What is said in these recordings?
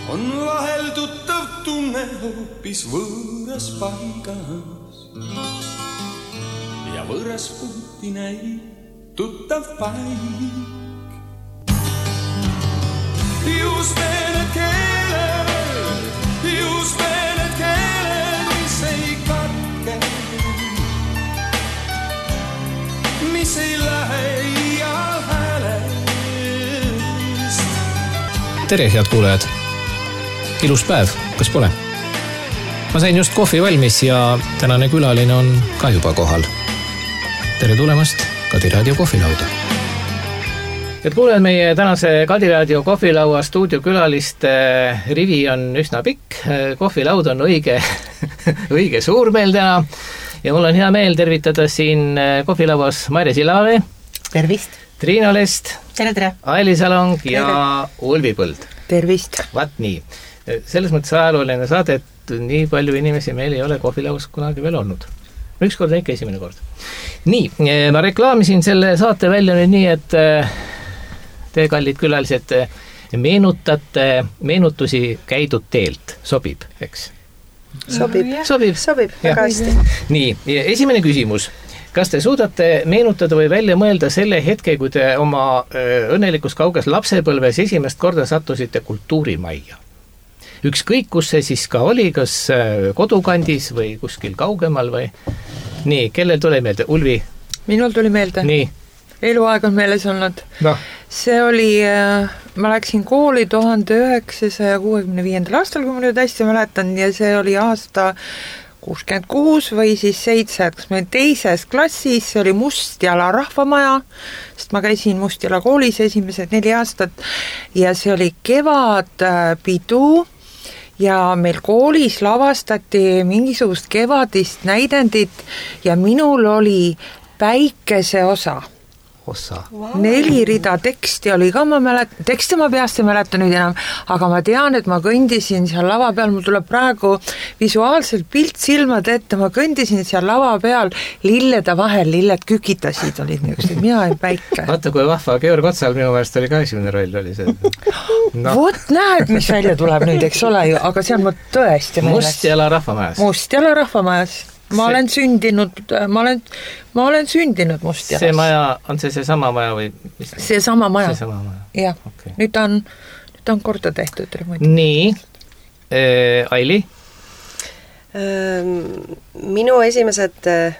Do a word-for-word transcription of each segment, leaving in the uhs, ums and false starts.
on vahel tuttav tunne hoopis võõras paigas ja võõras puhti näib tuttav paik. Just need keeled, just need keeled, mis ei katke, mis ei lähe ial häälest. Tere, head kuulajad! Ilus päev, kas pole? Ma sain just kohvi valmis ja tänane külaline on ka juba kohal. Tere tulemast Kadi Raadio kohvilauda. Et kuuled, meie tänase Kadi Raadio kohvilaua stuudiokülaliste rivi on üsna pikk. Kohvilaud on õige, õige suur meil täna. Ja mul on hea meel tervitada siin kohvilauas Maire Silave. Tervist! Triina Lest. Tere, tere! Aeli Salong ja Ulvi Põld. Tervist! Vaat nii. Selles mõttes ajalooline saade, et nii palju inimesi meil ei ole kohvilauas kunagi veel olnud. Ükskord on ikka esimene kord. Nii, ma reklaamisin selle saate välja nüüd nii, et te, kallid külalised, meenutate meenutusi käidud teelt. Sobib, eks? Sobib. Sobib. Sobib, väga hästi. Nii, esimene küsimus. Kas te suudate meenutada või välja mõelda selle hetke, kui te oma õnnelikus kauges lapsepõlves esimest korda sattusite kultuurimajja? Ükskõik, kus see siis ka oli, kas kodukandis või kuskil kaugemal või? Nii, kellel tuli meelde? Ulvi? Minul tuli meelde. Nii. Eluaeg on meeles olnud. No. See oli, ma läksin kooli tuhande üheksasaja kuuekümne viiendal aastal, kui ma nüüd hästi mäletan, ja see oli aasta kuuskümmend kuus või siis seitse, kas me teises klassis, see oli Mustjala rahvamaja, sest ma käisin Mustjala koolis esimesed neli aastat ja see oli kevadpidu ja meil koolis lavastati mingisugust kevadist näidendit ja minul oli päikese osa. Osa. Wow. Neli rida teksti oli ka, ma mäletan, teksti ma peast ei mäleta nüüd enam, aga ma tean, et ma kõndisin seal lava peal, mul tuleb praegu visuaalselt pilt silmade ette, ma kõndisin seal lava peal lillede vahel, lilled kükitasid, olid niisugused, mina olin päike. Vaata, kui vahva, Georg Otsal minu meelest oli ka esimene roll, oli see. No. Vot näed, mis välja tuleb nüüd, eks ole ju, aga see on ma tõesti meeles. Mustjala rahvamajas. Mustjala rahvamajas. Ma olen sündinud, ma olen, ma olen sündinud Mustjalas. See maja, on see see sama maja või? Mis? See sama maja. See sama maja. Jah, okay. nüüd, on, nüüd on korda tehtud. Nii, äh, Aili? Minu esimesed äh,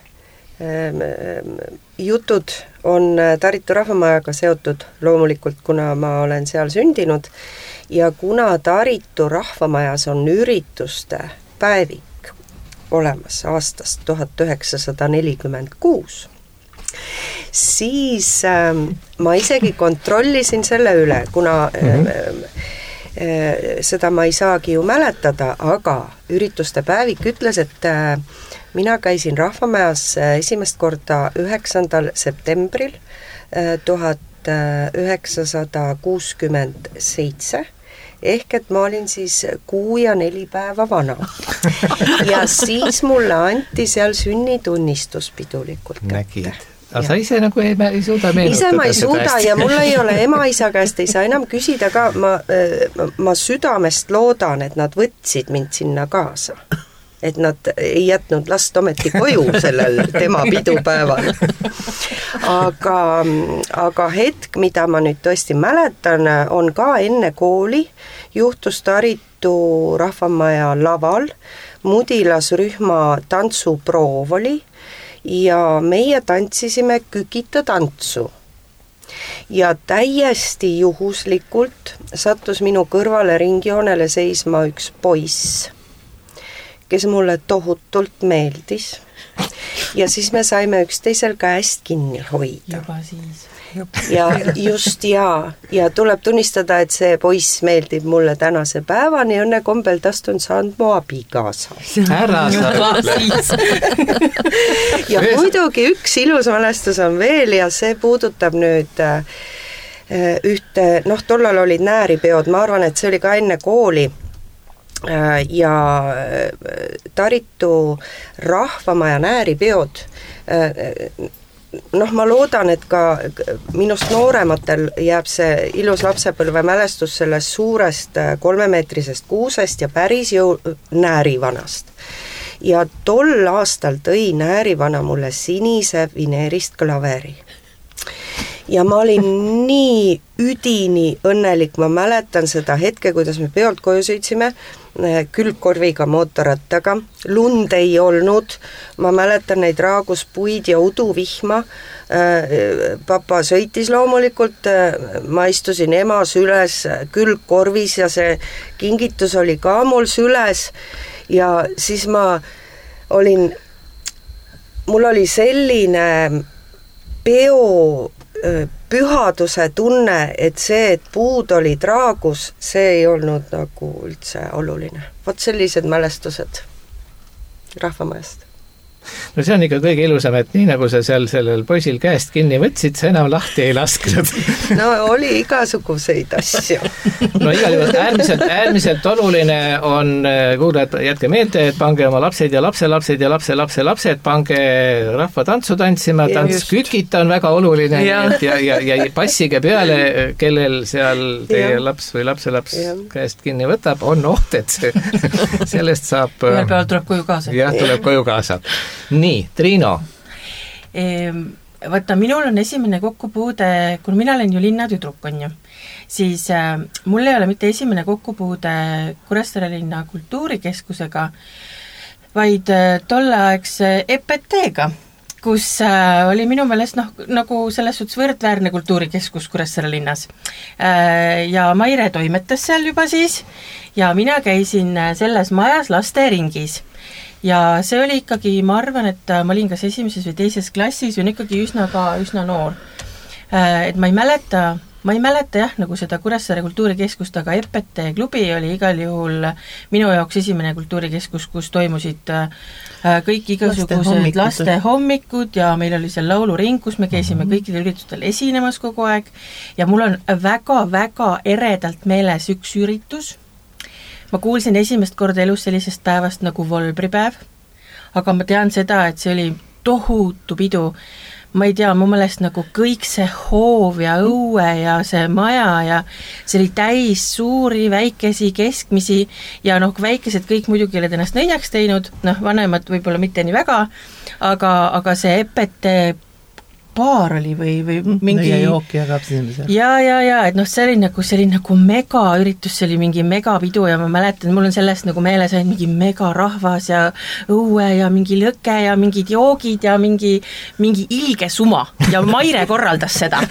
jutud on Taritu rahvamajaga seotud loomulikult, kuna ma olen seal sündinud ja kuna Taritu rahvamajas on ürituste päevik olemas aastast tuhat üheksasada nelikümmend kuus, siis äh, ma isegi kontrollisin selle üle, kuna mm-hmm. äh, äh, seda ma ei saagi ju mäletada, aga ürituste päevik ütles, et äh, mina käisin rahvamajas esimest korda üheksandal septembril äh, tuhat üheksasada kuuskümmend seitse, ehk et ma olin siis kuu ja neli päeva vana. Ja siis mulle anti seal sünnitunnistus pidulikult kätte. Nägid. Aga sa ise nagu ei, ei suuda meenutada. Ise ma ei suuda ja mul ei ole ema-isa käest, ei saa enam küsida ka. Ma, ma südamest loodan, et nad võtsid mind sinna kaasa. Et nad ei jätnud last ometi koju sellel tema pidupäeval. Aga, aga hetk, mida ma nüüd tõesti mäletan, on ka enne kooli, juhtus Taritu rahvamaja laval, mudilasrühma tantsuproov oli ja meie tantsisime kükita tantsu. Ja täiesti juhuslikult sattus minu kõrvale ringjoonele seisma üks poiss, kes mulle tohutult meeldis. Ja siis me saime üksteisel käest kinni hoida. Juba siis. Ja just ja, ja tuleb tunnistada, et see poiss meeldib mulle tänase päevani, õnne kombel tast on saanud mu abikaasa. Ära sa ja muidugi üks ilus mälestus on veel ja see puudutab nüüd ühte, noh, tollal olid nääripeod, ma arvan, et see oli ka enne kooli, ja Taritu rahvamaja nääripeod noh, ma loodan, et ka minust noorematel jääb see ilus lapsepõlve mälestus sellest suurest kolmemeetrisest kuusest ja päris jõu Näärivanast. Ja tol aastal tõi Näärivana mulle sinise vineerist klaveri. Ja ma olin nii üdini õnnelik, ma mäletan seda hetke, kuidas me peolt koju sõitsime, külgkorviga mootorrattaga, lund ei olnud, ma mäletan neid raaguspuid ja uduvihma, papa sõitis loomulikult, ma istusin ema süles külgkorvis ja see kingitus oli ka mul süles ja siis ma olin, mul oli selline peo pühaduse tunne, et see, et puud olid raagus, see ei olnud nagu üldse oluline. Vot sellised mälestused Rahvamajast. No see on ikka kõige ilusam, et nii nagu sa seal sellel poisil käest kinni võtsid, sa enam lahti ei lasknud. No oli igasuguseid asju. No igal juhul äärmiselt, äärmiselt oluline on, kuulajad, jätke meelde, et pange oma lapsed ja lapselapsed ja lapse, lapse, lapsed, pange rahva tantsu tantsima, tants kükita on väga oluline ja, ja, ja, ja passige peale, kellel seal teie ja. laps või lapselaps ja. käest kinni võtab, on oht, et see, sellest saab... Ühel peal tuleb koju kaasa. Jah, tuleb koju kaasa. Nii, Triino. Vaata, minul on esimene kokkupuude, kui mina olen ju linnatüdruk, on ju, siis äh, mul ei ole mitte esimene kokkupuude Kuressaare linna kultuurikeskusega, vaid äh, tolleaegse E P T-ga, kus äh, oli minu meelest noh, nagu selles suhtes võrdväärne kultuurikeskus Kuressaare linnas. Äh, ja Maire toimetas seal juba siis ja mina käisin selles majas lasteringis. Ja see oli ikkagi, ma arvan, et ma olin kas esimeses või teises klassis, on ikkagi üsna ka üsna noor. Et ma ei mäleta, ma ei mäleta jah, nagu seda Kuressaare kultuurikeskust, aga E P T klubi oli igal juhul minu jaoks esimene kultuurikeskus, kus toimusid kõik igasugused laste hommikud ja meil oli seal lauluring, kus me käisime mm-hmm. kõikidel üritustel esinemas kogu aeg ja mul on väga-väga eredalt meeles üks üritus. Ma kuulsin esimest korda elus sellisest päevast nagu Volbripäev, aga ma tean seda, et see oli tohutu pidu. Ma ei tea, mu meelest nagu kõik see hoov ja õue ja see maja ja see oli täis suuri, väikesi, keskmisi ja noh, väikesed kõik muidugi olid ennast nõiaks teinud, noh, vanemad võib-olla mitte nii väga, aga, aga see E P T baar oli või, või mingi... ja jooki jagab seal. Ja, ja, ja, et noh, see oli nagu, see oli nagu mega üritus, see oli mingi mega pidu ja ma mäletan, mul on sellest nagu meeles ainult mingi mega rahvas ja õue ja mingi lõke ja mingid joogid ja mingi, mingi ilge suma ja Maire korraldas seda.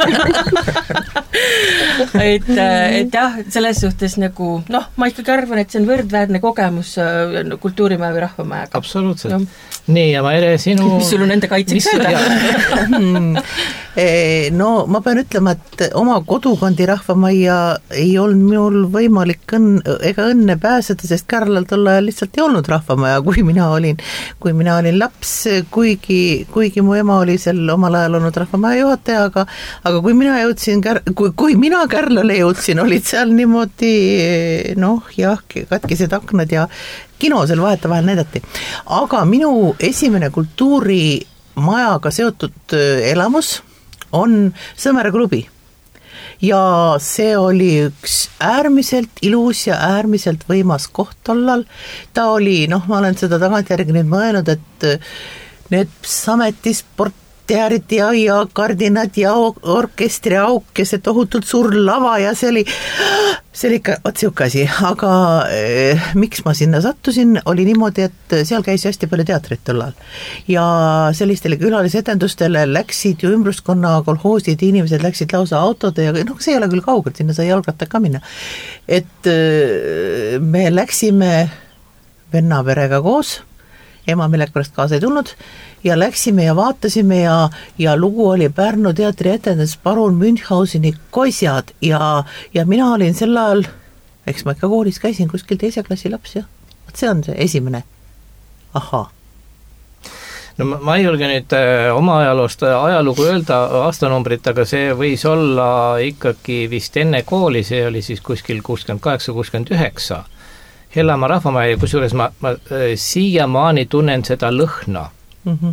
et, et jah, selles suhtes nagu, noh, ma ikkagi arvan, et see on võrdväärne kogemus kultuurimaja või rahvamajaga. Absoluutselt. No. Nii, ja Maire, sinu... Mis sul on enda kaitseks öelda? No ma pean ütlema, et oma kodukondi rahvamajja ei olnud minul võimalik õnn, ega õnne pääseda, sest Kärlal tol ajal lihtsalt ei olnud rahvamaja, kui mina olin, kui mina olin laps, kuigi, kuigi mu ema oli seal omal ajal olnud rahvamaja juhataja, aga, aga kui mina jõudsin, kui, kui mina Kärlale jõudsin, olid seal niimoodi, noh, jah, katkised aknad ja kino seal vahetavahel näidati. Aga minu esimene kultuuri majaga seotud elamus on Sõmere klubi ja see oli üks äärmiselt ilus ja äärmiselt võimas koht tollal. Ta oli, noh, ma olen seda tagantjärgi nüüd mõelnud, et need sametisport tearid ja, ja kardinad ja orkestri auk ja see tohutult suur lava ja see oli, see oli ikka otsiuke asi, aga eh, miks ma sinna sattusin, oli niimoodi, et seal käis hästi palju teatrit tollal ja sellistele külalisetendustele läksid ju ümbruskonna kolhoosid, inimesed läksid lausa autode ja noh, see ei ole küll kaugelt, sinna sai jalgratta ka minna, et eh, me läksime venna perega koos, ema millegi pärast kaasa ei tulnud ja läksime ja vaatasime ja, ja lugu oli Pärnu teatri etendus Parun Münchhauseni Koisjad ja, ja mina olin sel ajal, eks ma ikka koolis käisin kuskil teise klassi laps ja see on see esimene. Ahaa. No ma, ma ei julge nüüd oma ajaloost ajalugu öelda aastanumbrit, aga see võis olla ikkagi vist enne kooli, see oli siis kuskil kuuskümmend kaheksa kuuskümmend üheksa. Hellamaa rahvamaja, kusjuures ma, ma siiamaani tunnen seda lõhna. Mm-hmm.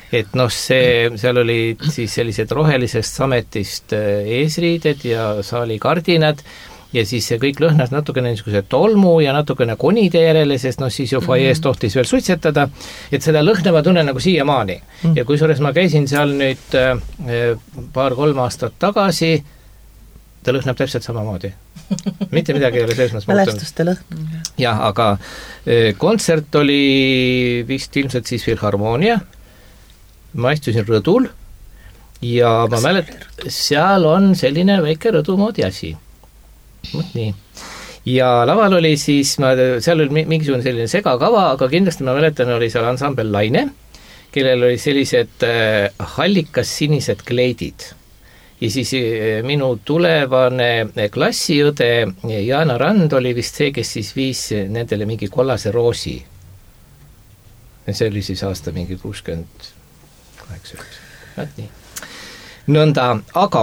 et noh, see, seal olid siis sellised rohelisest sametist eesriided ja saalikardinad ja siis see kõik lõhnas natukene niisuguse tolmu ja natukene konide järele, sest noh, siis ju foajees tohtis veel suitsetada, et seda lõhna ma tunnen nagu siiamaani. Ja kusjuures ma käisin seal nüüd paar-kolm aastat tagasi, ta lõhnab täpselt samamoodi. Mitte midagi ei ole selles mõttes muutunud. Mälestuste lõhn. Jah, aga kontsert oli vist ilmselt siis Filharmoonia, ma istusin rõdul ja ma mäletan, seal on selline väike rõdu moodi asi. Mõt nii. Ja laval oli siis, ma, seal oli mingisugune selline segakava, aga kindlasti ma mäletan, oli seal ansambel Laine, kellel oli sellised hallikas sinised kleidid. Ja siis minu tulevane klassiõde Jaana Rand oli vist see, kes siis viis nendele mingi kollase roosi. See oli siis aasta mingi kuuskümmend kaheksa. Mõt nii. Nõnda, aga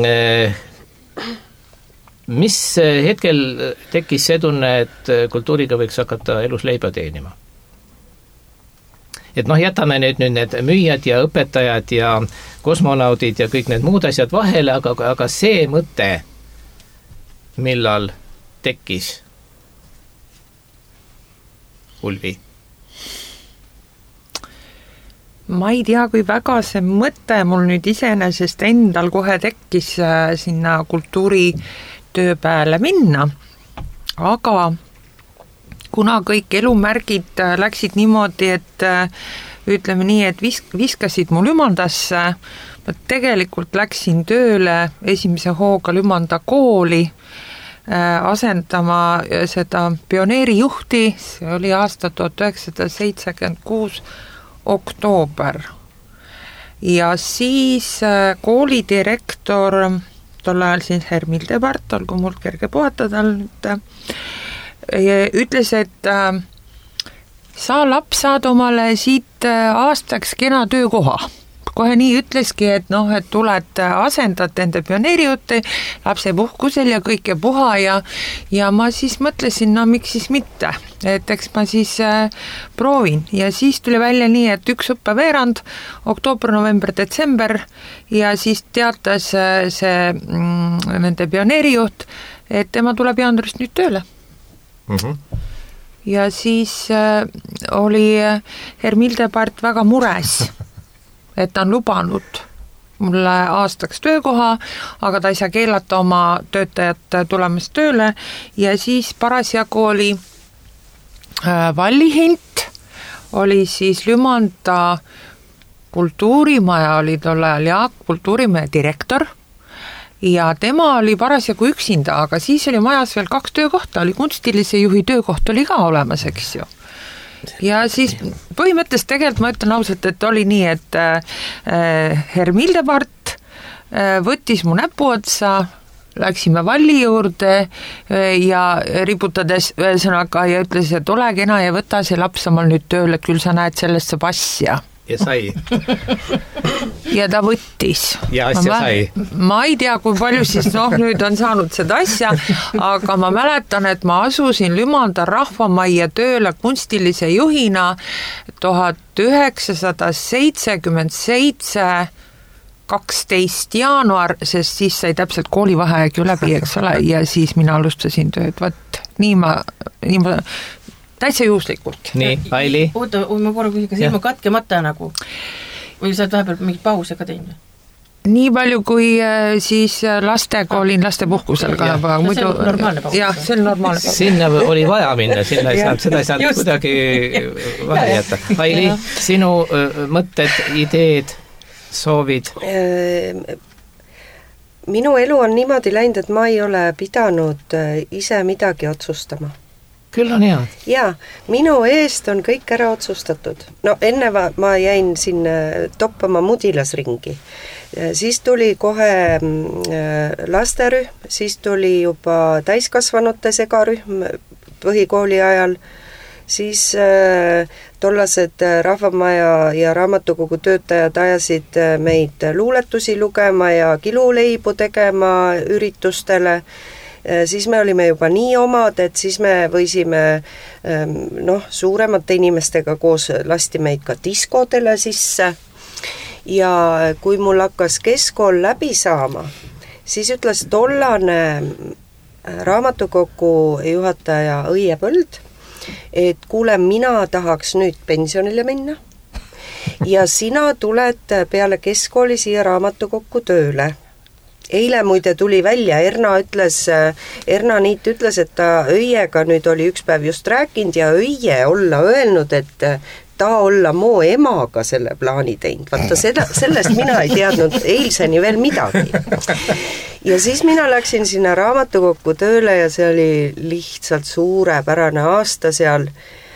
mis hetkel tekkis see tunne, et kultuuriga võiks hakata elus leiba teenima? Et noh, jätame nüüd, nüüd need müüjad ja õpetajad ja kosmonaudid ja kõik need muud asjad vahele, aga, aga see mõte, millal tekkis Ulvi? Ma ei tea, kui väga see mõte mul nüüd iseenesest endal kohe tekkis sinna kultuuri tööpäele minna, aga kuna kõik elumärgid läksid niimoodi, et ütleme nii, et visk, viskasid mu Lümandasse, ma tegelikult läksin tööle esimese hooga Lümanda kooli asendama seda pioneerijuhti, see oli aasta tuhat üheksasada seitsekümmend kuus oktoober. Ja siis koolidirektor tol ajal siis Hermil Debart, olgu mul kerge puhata tal nüüd, ütles, et sa laps saad omale siit aastaks kena töökoha. Kohe nii ütleski, et noh, et tuled asendad enda pioneerijutte, lapse puhkusel ja kõike puha ja, ja ma siis mõtlesin, no miks siis mitte, et eks ma siis äh, proovin ja siis tuli välja nii, et üks õppeveerand, oktoober, november, detsember ja siis teatas äh, see mm, nende pioneerijuht, et tema tuleb jaanuarist nüüd tööle. Mm-hmm. Ja siis äh, oli Hermil Debart väga mures, et ta on lubanud mulle aastaks töökoha, aga ta ei saa keelata oma töötajat tulemast tööle ja siis parasjagu oli Vallihint, oli siis Lümanda kultuurimaja, oli tol ajal Jaak, kultuurimaja direktor ja tema oli parasjagu üksinda, aga siis oli majas veel kaks töökohta, oli kunstilise juhi töökoht oli ka olemas, eks ju. Ja siis põhimõtteliselt tegelikult ma ütlen ausalt, et oli nii, et äh, Hermil Debart äh, võttis mu näpu otsa, läksime Valli juurde äh, ja riputades ühesõnaga ja ütles, et ole kena ja võta see laps omal nüüd tööle, et küll sa näed sellest saab asja. Ja sai. Ja ta võttis. Ja asja ma, sai. Ma ei tea, kui palju siis noh, nüüd on saanud seda asja, aga ma mäletan, et ma asusin Lümanda rahvamajja tööle kunstilise juhina tuhat üheksasada seitsekümmend seitse kaksteist jaanuar, sest siis sai täpselt koolivaheaeg ju läbi, eks ole, ja siis mina alustasin tööd, võt, nii ma, nii ma täitsa juhuslikult. Nii, Aili? Oota, ma korra küsin, kas ilma katkemata nagu? Või sa oled vahepeal mingit pause ka teinud? Nii palju, kui siis lastega olin lastepuhkusel ka. No, muidu, see on normaalne paus. Jah, see on normaalne paus. Sinna oli vaja minna, sinna ei saanud, seda ei saanud kuidagi vahe jätta. Aili, sinu mõtted, ideed, soovid? Minu elu on niimoodi läinud, et ma ei ole pidanud ise midagi otsustama. Küll on hea. Jaa, minu eest on kõik ära otsustatud. No enne ma, ma jäin sinna toppama mudilasringi. Siis tuli kohe lasterühm, siis tuli juba täiskasvanute segarühm põhikooli ajal, siis tollased rahvamaja ja raamatukogu töötajad ajasid meid luuletusi lugema ja kiluleibu tegema üritustele. Siis me olime juba nii omad, et siis me võisime noh, suuremate inimestega koos lasti meid ka diskodele sisse ja kui mul hakkas keskkool läbi saama, siis ütles tollane raamatukogu juhataja Õie Põld, et kuule, mina tahaks nüüd pensionile minna ja sina tuled peale keskkooli siia raamatukokku tööle. Eile muide tuli välja, Erna ütles, Erna Niit ütles, et ta Õiega nüüd oli üks päev just rääkinud ja Õie olla öelnud, et ta olla moo emaga selle plaani teinud. Vaata, seda, sellest mina ei teadnud eilseni veel midagi. Ja siis mina läksin sinna raamatukokku tööle ja see oli lihtsalt suurepärane aasta seal.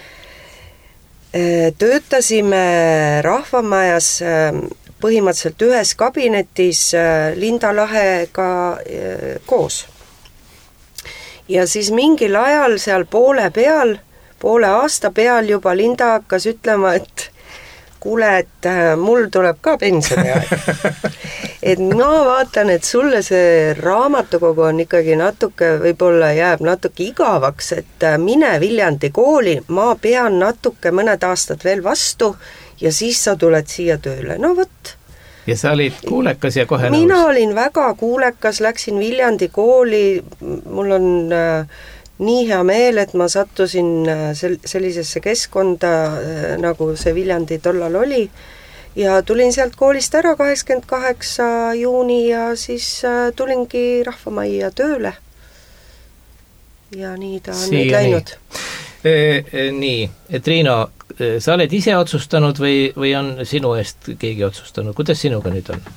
Töötasime Rahvamajas põhimõtteliselt ühes kabinetis Linda Lahega koos. Ja siis mingil ajal seal poole peal, poole aasta peal juba Linda hakkas ütlema, et kuule, et mul tuleb ka pensioniaeg. Et ma vaatan, et sulle see raamatukogu on ikkagi natuke, võib-olla jääb natuke igavaks, et mine Viljandi kooli, ma pean natuke mõned aastad veel vastu ja siis sa tuled siia tööle. No võt. Ja sa olid kuulekas ja kohe nõus? Mina olin väga kuulekas, läksin Viljandi kooli, mul on äh, nii hea meel, et ma sattusin sel- sellisesse keskkonda, äh, nagu see Viljandi tollal oli, ja tulin sealt koolist ära kaheksakümmend kaheksa juuni ja siis äh, tulingi Rahvamajja tööle. Ja nii ta on Siia nüüd läinud. Nii. E, nii, et Riino, sa oled ise otsustanud või, või on sinu eest keegi otsustanud? Kuidas sinuga nüüd on?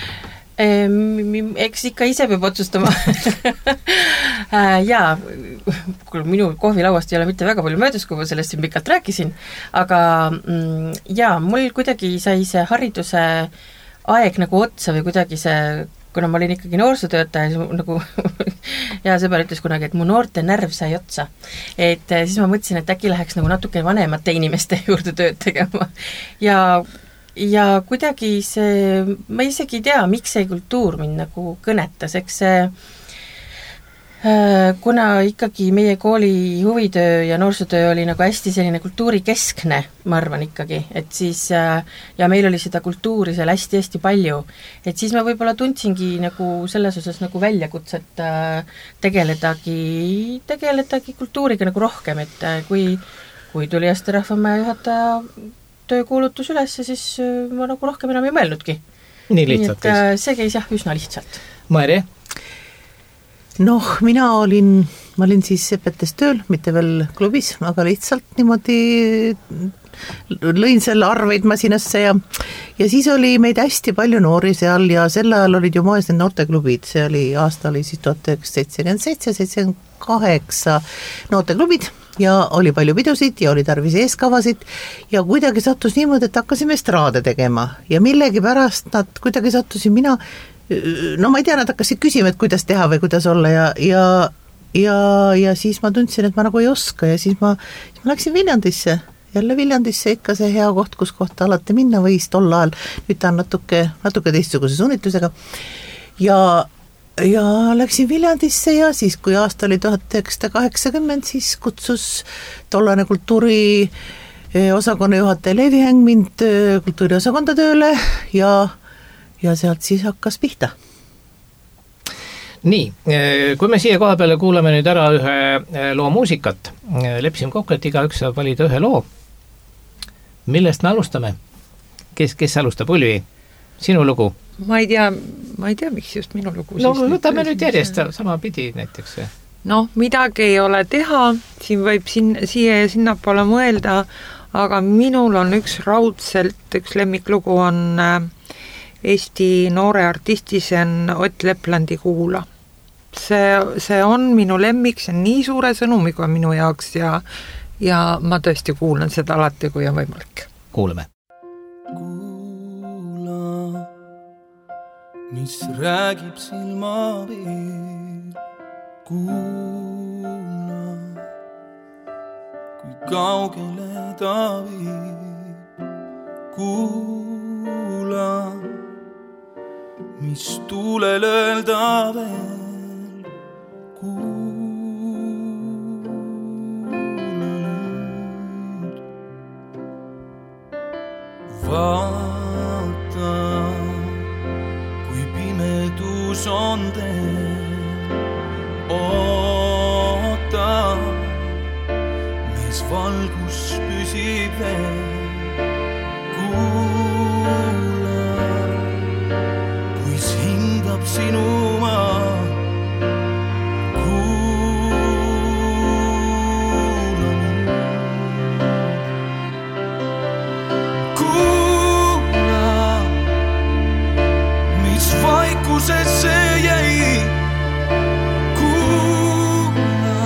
Eks ikka ise peab otsustama. Jaa, minu kohvilauast ei ole mitte väga palju möödus, kui ma sellest siin pikalt rääkisin, aga jaa, mul kuidagi sai see hariduse aeg nagu otsa või kuidagi see, kuna ma olin ikkagi noorsootöötaja, nagu ja sõber ütles kunagi, et mu noorte närv sai otsa. Et siis ma mõtlesin, et äkki läheks nagu natuke vanemate inimeste juurde tööd tegema. Ja, ja kuidagi see, ma isegi ei tea, miks see kultuur mind nagu kõnetas, eks see kuna ikkagi meie kooli huvitöö ja noorsootöö oli nagu hästi selline kultuurikeskne, ma arvan ikkagi, et siis ja meil oli seda kultuuri seal hästi-hästi palju, et siis ma võib-olla tundsingi nagu selles osas nagu väljakutset tegeledagi, tegeledagi kultuuriga nagu rohkem, et kui, kui tuli Eesti Rahvamaja juhataja töökuulutus üles, siis ma nagu rohkem enam ei mõelnudki. Nii lihtsalt käis? Nii et see käis jah üsna lihtsalt. Maire? Noh, mina olin, ma olin siis Sepetes tööl, mitte veel klubis, aga lihtsalt niimoodi lõin selle arveid masinasse ja, ja siis oli meid hästi palju noori seal ja sel ajal olid ju moes need noorteklubid, see oli, aasta oli siis tuhat üheksasada seitsekümmend seitse, seitsekümmend kaheksa noorteklubid ja oli palju pidusid ja oli tarvis eeskavasid ja kuidagi sattus niimoodi, et hakkasime estraade tegema ja millegi pärast nad kuidagi sattusin mina no ma ei tea, nad hakkasid küsima, et kuidas teha või kuidas olla ja, ja, ja, ja siis ma tundsin, et ma nagu ei oska ja siis ma, siis ma läksin Viljandisse, jälle Viljandisse ikka see hea koht, kus kohta alati minna võis tol ajal, nüüd ta on natuke, natuke teistsuguse sunnitlusega ja, ja läksin Viljandisse ja siis, kui aasta oli tuhat üheksasada kaheksakümmend, siis kutsus tollane kultuuri osakonna juhataja Leevi Häng mind kultuuriosakonda tööle ja ja sealt siis hakkas pihta. Nii, kui me siia koha peale kuuleme nüüd ära ühe loo muusikat, leppisime kokku, et igaüks saab valida ühe loo. Millest me alustame? Kes, kes alustab? Ulvi, sinu lugu? Ma ei tea, ma ei tea, miks just minu lugu. No võtame nüüd järjest sama pidi näiteks. Noh, midagi ei ole teha, siin võib sin, siia ja sinna poole mõelda, aga minul on üks raudselt, üks lemmiklugu on Eesti noore artisti, see on Ott Leplandi Kuula. See, see on minu lemmik, see on nii suure sõnumiga minu jaoks ja, ja ma tõesti kuulan seda alati, kui on võimalik. Kuulame. Kuula, mis räägib silmapiir. Kuula, kui kaugele ta viib. Kuula, mis tuulel öelda veel, kuula nüüd. Vaata tunded, oota, mis valgus püsib veel, kuula, kuis hingab sinu maa. Vaikusesse jäi, kuula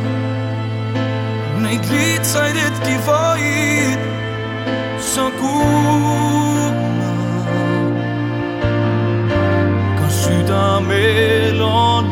neid lihtsaid hetki vaid, sa kuula, kas südamel on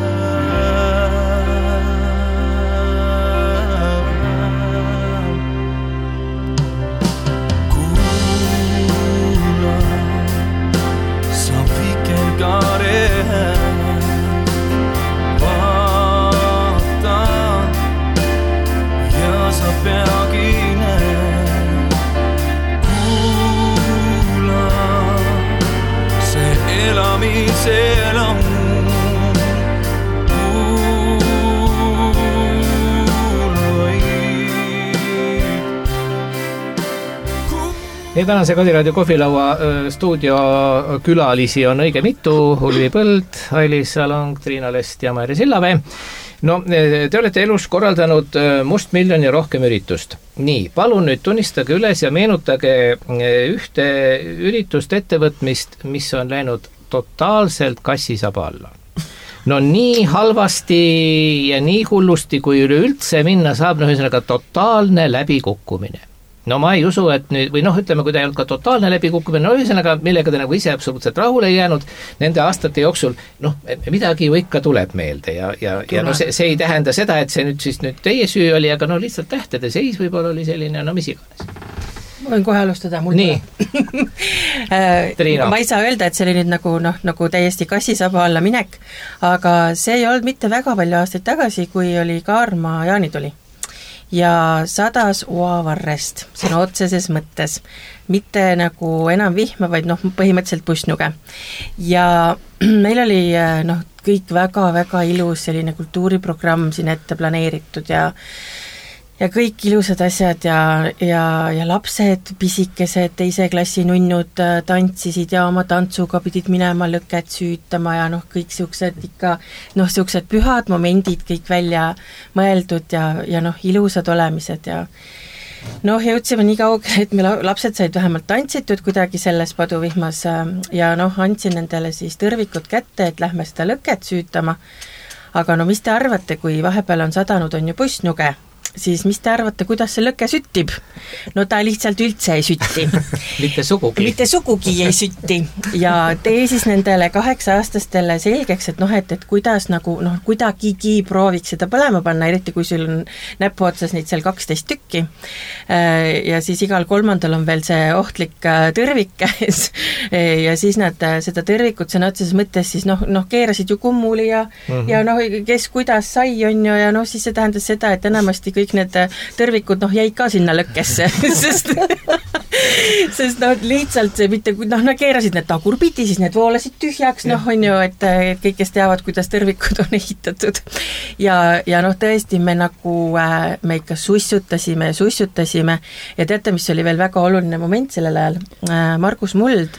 ja tänase Kadiraadio kohvilaua stuudio külalisi on õige mitu, Ulvi Põld, Ailis Salong, Triina Lest ja Maire Sillavee. No, te olete elus korraldanud Mustmiljon ja rohkem üritust. Nii, palun nüüd tunnistage üles ja meenutage ühte üritust ettevõtmist, mis on läinud totaalselt kassisaba alla. No nii halvasti ja nii hullusti, kui üleüldse minna saab, no ühesõnaga totaalne läbikukkumine. No ma ei usu, et nüüd, või noh, ütleme, kui ta ei olnud ka totaalne läbikukkumine, no ühesõnaga, millega te nagu ise absoluutselt rahule ei jäänud, nende aastate jooksul, noh, midagi ju ikka tuleb meelde ja, ja, ja no see, see ei tähenda seda, et see nüüd siis nüüd teie süü oli, aga no lihtsalt tähtede seis võib-olla oli selline, no mis iganes. Ma võin kohe alustada, mul nii. Ma ei saa öelda, et see oli nüüd nagu, noh, nagu täiesti kassisaba alla minek, aga see ei olnud mitte väga palju aastaid tagasi, kui oli Kaarma jaanituli. Ja sadas oavarrest, see on otseses mõttes, mitte nagu enam vihma, vaid noh, põhimõtteliselt pussnuge. Ja meil oli noh, kõik väga-väga ilus selline kultuuriprogramm siin ette planeeritud ja ja kõik ilusad asjad ja, ja, ja lapsed, pisikesed, teise klassi nunnud tantsisid ja oma tantsuga pidid minema lõket süütama ja noh, kõik siuksed ikka, noh, siuksed pühad momendid kõik välja mõeldud ja, ja noh, ilusad olemised ja noh, jõudsime nii kaugele, et me lapsed said vähemalt tantsitud kuidagi selles paduvihmas ja noh, andsin nendele siis tõrvikud kätte, et lähme seda lõket süütama, aga no mis te arvate, kui vahepeal on sadanud, on ju pussnuge, siis mis te arvate, kuidas see lõke süttib? No ta lihtsalt üldse ei sütti. Mitte sugugi. Mitte sugugi ei sütti. Ja tee siis nendele kaheksa-aastastele selgeks, et noh, et, et kuidas nagu, noh, kuidagigi prooviks seda põlema panna, eriti kui sul on näpu otsas neid seal kaksteist tükki. Ja siis igal kolmandal on veel see ohtlik tõrvik käes. Ja siis nad seda tõrvikut sõna otseses mõttes siis noh, noh keerasid ju kummuli ja, mm-hmm. ja noh, kes kuidas sai on ju ja noh, siis see tähendas seda, et enamasti kõik need tõrvikud noh, jäid ka sinna lõkkesse, sest, sest noh, lihtsalt see mitte, noh, nad keerasid need tagurpidi, siis need voolasid tühjaks, noh, on ju, et kõik, kes teavad, kuidas tõrvikud on ehitatud. Ja, ja noh, tõesti me nagu, me ikka sussutasime ja sussutasime ja teate, mis oli veel väga oluline moment sellel ajal, Margus Muld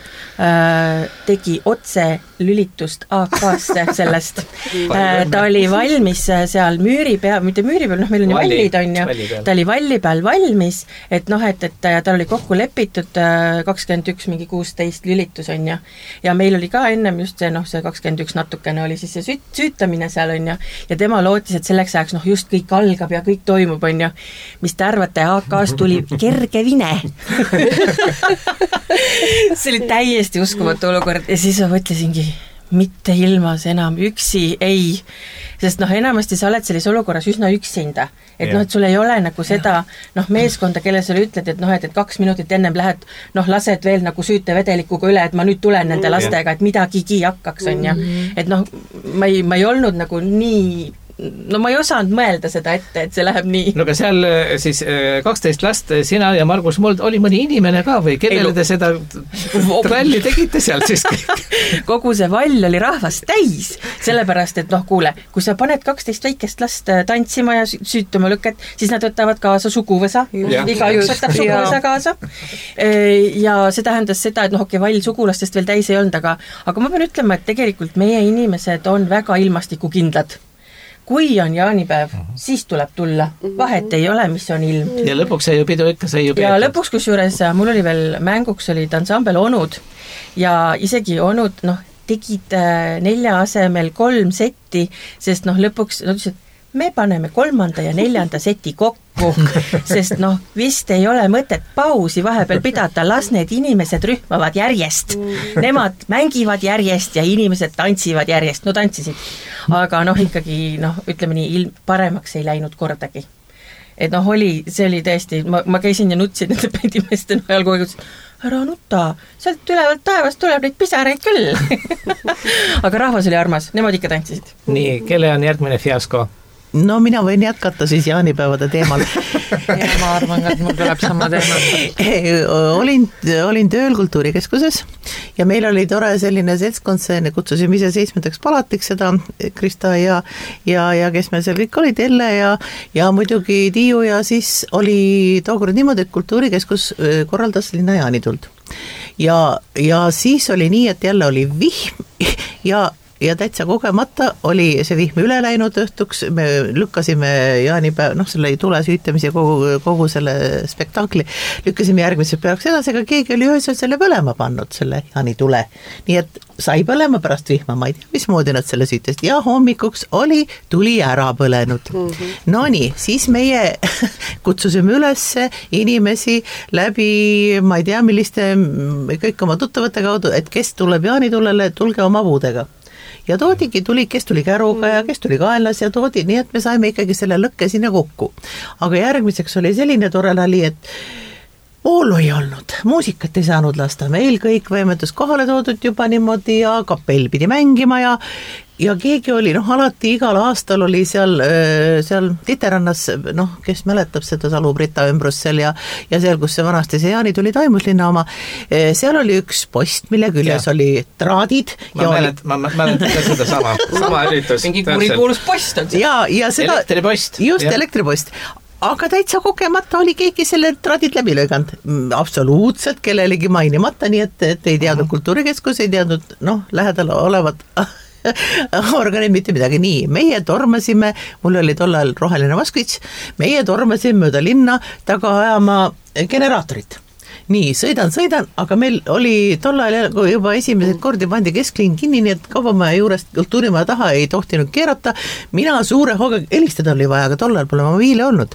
tegi otse lülitust A K-sse sellest. Ta oli valmis seal müüri peal, mitte müüri peal, noh, meil on ju vallid, on ju, ta oli valli peal valmis, et noh, et, et tal oli kokku lepitud kakskümmend üks mingi kuusteist lülitus, on ju, ja meil oli ka ennem just see, noh, see kakskümmend üks natukene oli siis see süt, süütamine seal, on ju, ja tema lootis, et selleks ajaks, noh, just kõik algab ja kõik toimub, on ju, mis te arvate, A K-s tuli kerge vine. See oli täiesti uskumatu olukord ja siis ma mõtlesingi, mitte ilmas enam üksi, ei, sest noh, enamasti sa oled selles olukorras üsna üksinda, et yeah. noh, et sul ei ole nagu seda noh, meeskonda, kelle sa ütled, et noh, et, et kaks minutit ennem lähed, noh, lased veel nagu süütevedelikuga üle, et ma nüüd tulen nende lastega, et midagigi hakkaks, on ju, et noh, ma ei, ma ei olnud nagu nii no ma ei osanud mõelda seda ette, et see läheb nii. No aga seal siis kaksteist last, sina ja Margus Muld, oli mõni inimene ka või kellele te seda tralli tegite seal siis? Kogu see vall oli rahvast täis, sellepärast, et noh, kuule, kui sa paned kaksteist väikest last tantsima ja süütuma lükket, siis nad võtavad kaasa suguvõsa, iga üks võtab suguvõsa kaasa. Ja see tähendas seda, et noh, okei, vall sugulastest veel täis ei olnud, aga, aga ma pean ütlema, et tegelikult meie inimesed on väga ilmastikukindlad. Kui on jaanipäev, siis tuleb tulla. Vahet ei ole, mis on ilm. Ja lõpuks sai ju pidu ikka, sai ju peetud. Ja lõpuks, kus juures mul oli veel mänguks, olid ansambel Onud ja isegi Onud, noh, tegid nelja asemel kolm setti, sest noh, lõpuks nad ütlesid, me paneme kolmanda ja neljanda seti kokku, sest noh, vist ei ole mõtet pausi vahepeal pidada, las need inimesed rühmavad järjest. Nemad mängivad järjest ja inimesed tantsivad järjest, no tantsisid. Aga noh, ikkagi, noh, ütleme nii, ilm paremaks ei läinud kordagi. Et noh, oli, see oli tõesti, ma, ma käisin ja nutsin nende bändimeeste ajal kogu aeg, ära nuta, sealt ülevalt taevast tuleb neid pisareid küll. Aga rahvas oli armas, nemad ikka tantsisid. Nii, kelle on järgmine fiasko? No mina võin jätkata siis jaanipäevade teemal. Ja ma arvan, et mul tuleb sama teema. olin, olin tööl kultuurikeskuses ja meil oli tore selline seltskond, kutsusime ise seitsmendaks palatiks seda Krista ja, ja, ja kes meil seal kõik olid, Elle ja, ja muidugi Tiiu ja siis oli tookord niimoodi, et kultuurikeskus korraldas linna jaanituld. Ja, ja siis oli nii, et jälle oli vihm ja ja täitsa kogemata oli see vihm üle läinud õhtuks, me lükkasime jaanipäev, noh selle tule süütamise kogu, kogu selle spektakli, lükkasime järgmiseks päevaks edasi, aga keegi oli ühes selle põlema pannud, selle jaanitule. Nii et sai põlema pärast vihma, ma ei tea, mismoodi nad selle süütasid ja hommikuks oli tuli ära põlenud. Mm-hmm. No nii, siis meie kutsusime üles inimesi läbi, ma ei tea, milliste kõik oma tuttavate kaudu, et kes tuleb jaanitulele, tulge oma puudega. Ja toodigi tuli, kes tuli käruga ja kes tuli kaelas ja toodi, nii et me saime ikkagi selle lõkke sinna kokku. Aga järgmiseks oli selline tore lali, et voolu ei olnud, muusikat ei saanud lasta, meil kõik võimetus kohale toodud juba niimoodi ja kapell pidi mängima ja ja keegi oli, noh, alati igal aastal oli seal, seal Titerannas, noh, kes mäletab seda Salu-Brita ümbrus seal ja, ja seal, kus see vanasti see Jaani tuli Taimuslinna oma, seal oli üks post, mille küljes ja. Oli traadid. Ma mälet, oli... ma mäletan ka seda sama, sama üritus. Mingi kurikuulus post on see. Ja, ja seda... Elektripost. Just, ja. Elektripost. Aga täitsa kogemata oli keegi selle traadid läbi lööganud. Absoluutselt kellelegi mainimata, nii et, et ei teadnud kultuurikeskus, ei teadnud, noh, lähedal olevat... organid mitte midagi, nii, meie tormasime, mul oli tollal roheline Moskvits, meie tormasime mööda linna taga ajama generaatorit. Nii, sõidan, sõidan, aga meil oli tollal juba esimesed kordi pandi keskliin kinni, nii et kaubamaja juurest kultuurimaja taha ei tohtinud keerata, mina suure hooga, helistada oli vaja, aga tollal pole mobiile olnud.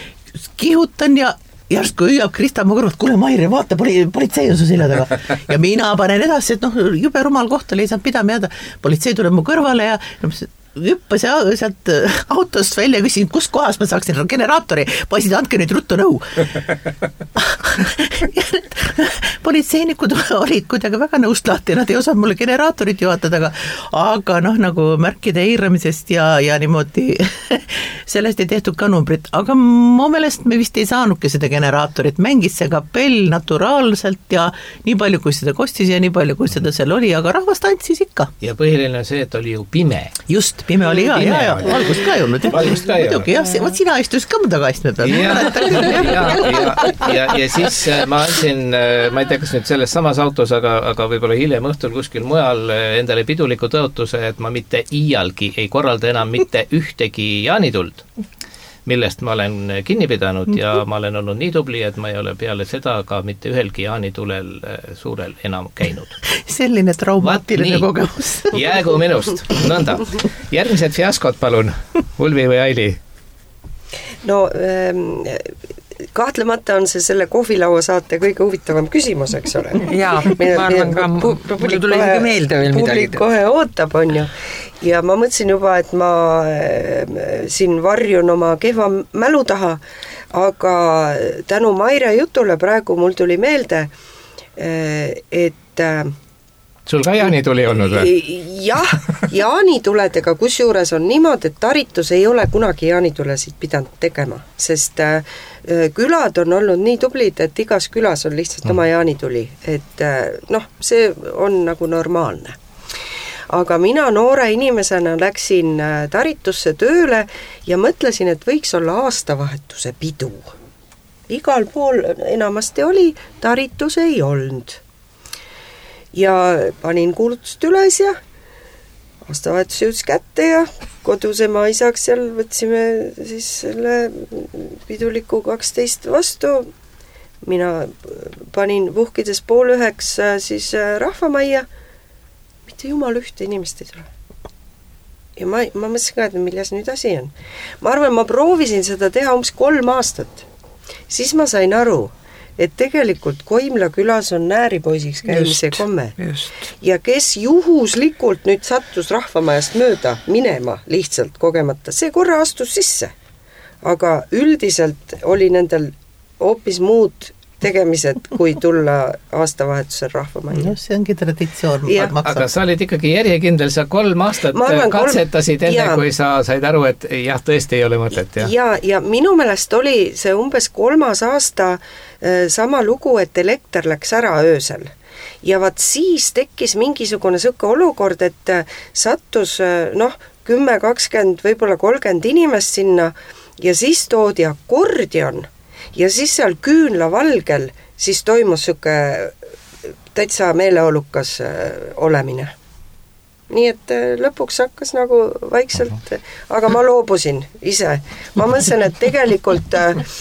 Kihutan ja järsku hüüab Krista mu kõrvalt, kuule Maire, vaata, poli, politsei on su selja taga. Ja mina panen edasi, et noh, jube rumal koht oli, ei saanud pidama jääda. Politsei tuleb mu kõrvale ja hüppas ja sealt autost välja ja küsin, kus kohas ma saaksin generaatori. Poisid, andke nüüd ruttu nõu. Politseinikud olid kuidagi väga nõust lahti, nad ei osanud mulle generaatorit juhatada, aga, aga noh, nagu märkide eiramisest ja, ja niimoodi sellest ei tehtud ka numbrit, aga mu meelest me vist ei saanudki seda generaatorit, mängis see kapell naturaalselt ja nii palju, kui seda kostis ja nii palju, kui seda seal oli, aga rahvas tantsis ikka. Ja põhiline see, et oli ju pime. Just, pime oli ka, ja, ja valgust ka ei olnud. Valgust ka ei olnud. Muidugi, jah, võt sina istus ka mu tagaistme peal. Ja, ja, ja, ja, ja siis ma andsin, ma ei tea, kas nüüd selles samas autos, aga, aga võib-olla hiljem õhtul kuskil mujal endale piduliku tõotuse, et ma mitte iialgi ei korralda enam mitte ühtegi jaanituld, millest ma olen kinni pidanud ja ma olen olnud nii tubli, et ma ei ole peale seda ka mitte ühelgi jaanitulel suurel enam käinud. Selline traumaatiline kogemus. Jäägu minust. Nõnda. Järgmised fiaskod, palun. Ulvi või Aili? No ähm, kahtlemata on see selle kohvilaua saate kõige huvitavam küsimus, eks ole. Jaa, ma arvan ka, mul tuli isegi meelde veel midagi. Publik kohe ootab, on ju. Ja ma mõtlesin juba, et ma siin varjun oma kehva mälu taha, aga tänu Maire jutule praegu mul tuli meelde, et sul ka jaanituli olnud või? Jah, jaanituledega kusjuures on niimoodi, et taritus ei ole kunagi jaanitulesid pidanud tegema, sest külad on olnud nii tublid, et igas külas on lihtsalt oma jaanituli, et noh, see on nagu normaalne. Aga mina noore inimesena läksin taritusse tööle ja mõtlesin, et võiks olla aastavahetuse pidu. Igal pool enamasti oli, taritus ei olnud. Ja panin kuulutust üles ja aastavahetus jõudis kätte ja kodus ema isaks seal võtsime siis selle piduliku kaksteist vastu. Mina panin puhkides pool üheks siis rahvamajja. Jumal ühte inimest ei tule. Ja ma, ma mõtlesin ka, et milles nüüd asi on. Ma arvan, ma proovisin seda teha umbes kolm aastat. Siis ma sain aru, et tegelikult Koimla külas on nääripoisiks käimise just, komme. Just. Ja kes juhuslikult nüüd sattus rahvamajast mööda minema lihtsalt kogemata, see korra astus sisse. Aga üldiselt oli nendel hoopis muud tegemised, kui tulla aastavahetusel rahvamajja. No see ongi traditsioon. Aga sa olid ikkagi järjekindel, sa kolm aastat arvan, katsetasid enne, ja, kui sa said aru, et jah, tõesti ei ole mõtet. Ja, ja, ja minu meelest oli see umbes kolmas aasta äh, sama lugu, et elekter läks ära öösel. Ja vaat siis tekkis mingisugune sõkke olukord, et äh, sattus äh, noh, kümme, kakskümmend, võib-olla kolmkümmend inimest sinna ja siis toodi akordion. Ja siis seal küünla valgel siis toimus süke täitsa meeleolukas olemine. Nii et lõpuks hakkas nagu vaikselt, aga ma loobusin ise. Ma mõtlesin, et tegelikult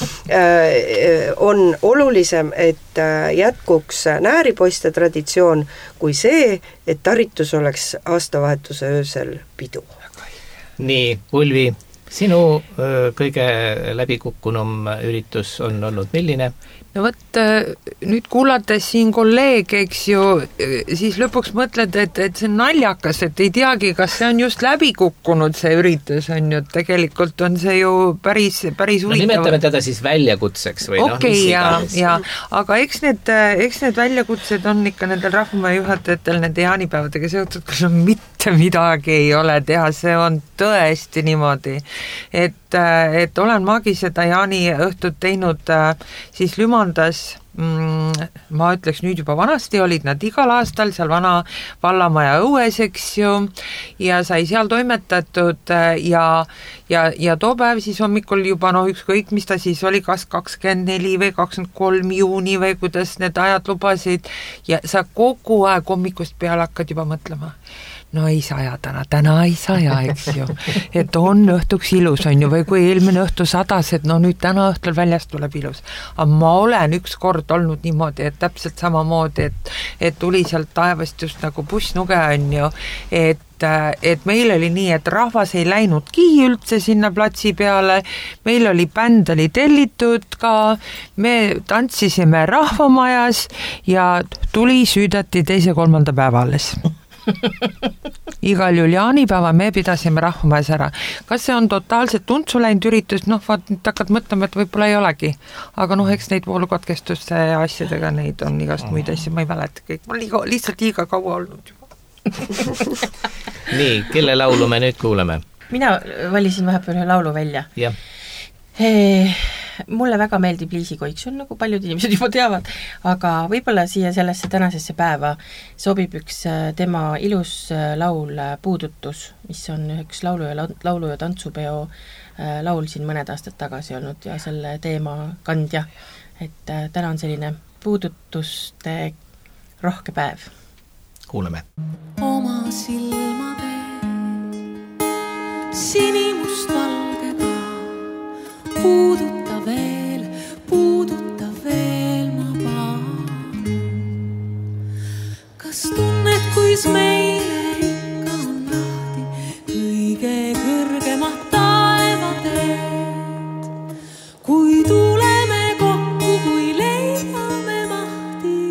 on olulisem, et jätkuks nääripoiste traditsioon kui see, et taritus oleks aastavahetuse öösel pidu. Nii, Ulvi, sinu öö, kõige läbikukkunum üritus on olnud milline? No võt, nüüd kuulates siin kolleege, eks ju, siis lõpuks mõtled, et, et see on naljakas, et ei teagi, kas see on just läbi kukkunud, see üritus on ju, tegelikult on see ju päris, päris huvitav. No nimetame teda siis väljakutseks või okay, noh, ja, ja, aga eks need, eks need väljakutsed on ikka nendel rahvamaja juhatajatel nende jaanipäevadega seotud, kus on mitte midagi ei ole teha, see on tõesti niimoodi, et, et olen maagi seda jaaniõhtut teinud siis lümandas, mm, ma ütleks nüüd juba vanasti olid nad igal aastal seal vana vallamaja õues, eks ju, ja sai seal toimetatud ja, ja, ja too päev siis hommikul juba noh, ükskõik mis ta siis oli, kas kakskümmend neli või kakskümmend kolm juuni või kuidas need ajad lubasid ja sa kogu aeg hommikust peale hakkad juba mõtlema. No ei saja täna, täna ei saja, eks ju, et on õhtuks ilus, on ju, või kui eelmine õhtu sadas, et no nüüd täna õhtul väljast tuleb ilus. Aga ma olen üks kord olnud niimoodi, et täpselt samamoodi, et, et tuli sealt taevast just nagu bussnuge, on ju, et et meil oli nii, et rahvas ei läinudki üldse sinna platsi peale, meil oli bänd oli tellitud ka, me tantsisime rahvamajas ja tuli süüdati teise kolmanda päeva alles. Igal juhul jaanipäeva me pidasime rahvamajas ära. Kas see on totaalselt tuntsu läinud üritus? Noh, vaat nüüd hakkad mõtlema, et võib-olla ei olegi. Aga noh, eks neid voolukatkestuste asjadega, neid on igast muid asju, ma ei mäleta kõik. Ma liiga, lihtsalt liiga kaua olnud juba. Nii, kelle laulu me nüüd kuuleme? Mina valisin vahepeal ühe laulu välja. Jah. Hey, mulle väga meeldib Liisi Koik, see on nagu paljud inimesed juba teavad, aga võib-olla siia sellesse tänasesse päeva sobib üks tema ilus laul Puudutus, mis on üks laulu ja, laulu ja tantsupeo laul siin mõned aastad tagasi olnud ja selle teema kandja, et täna on selline puudutuste rohke päev. Kuuleme. Oma silmade sinimust valgega puuduta veel, puuduta veel ma paan. Kas tunned, kuis meile ikka on lahti kõige kõrgemad taevateed? Kui tuleme kokku, kui leiame mahti,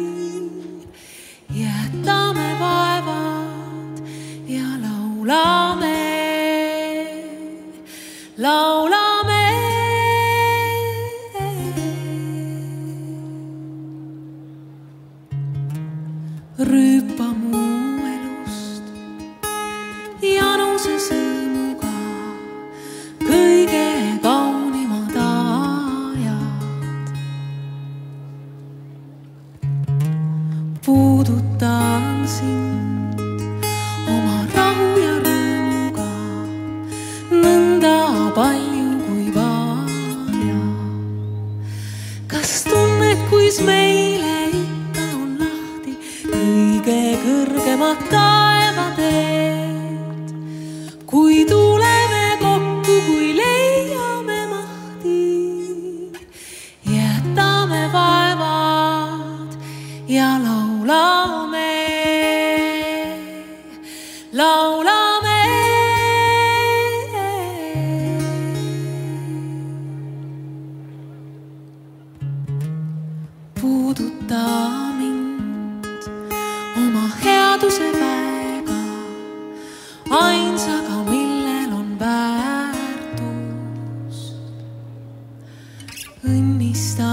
jätame vaevad ja laulame, laulame. siis meile ikka on lahti kõige kõrgemad taevateed. Kui tuleme kokku, kui leiame mahti, jätame vaevad ja laulame, laulame. Puuduta mind oma headuse väega, ainsaga, millel on väärtust. Õnnista.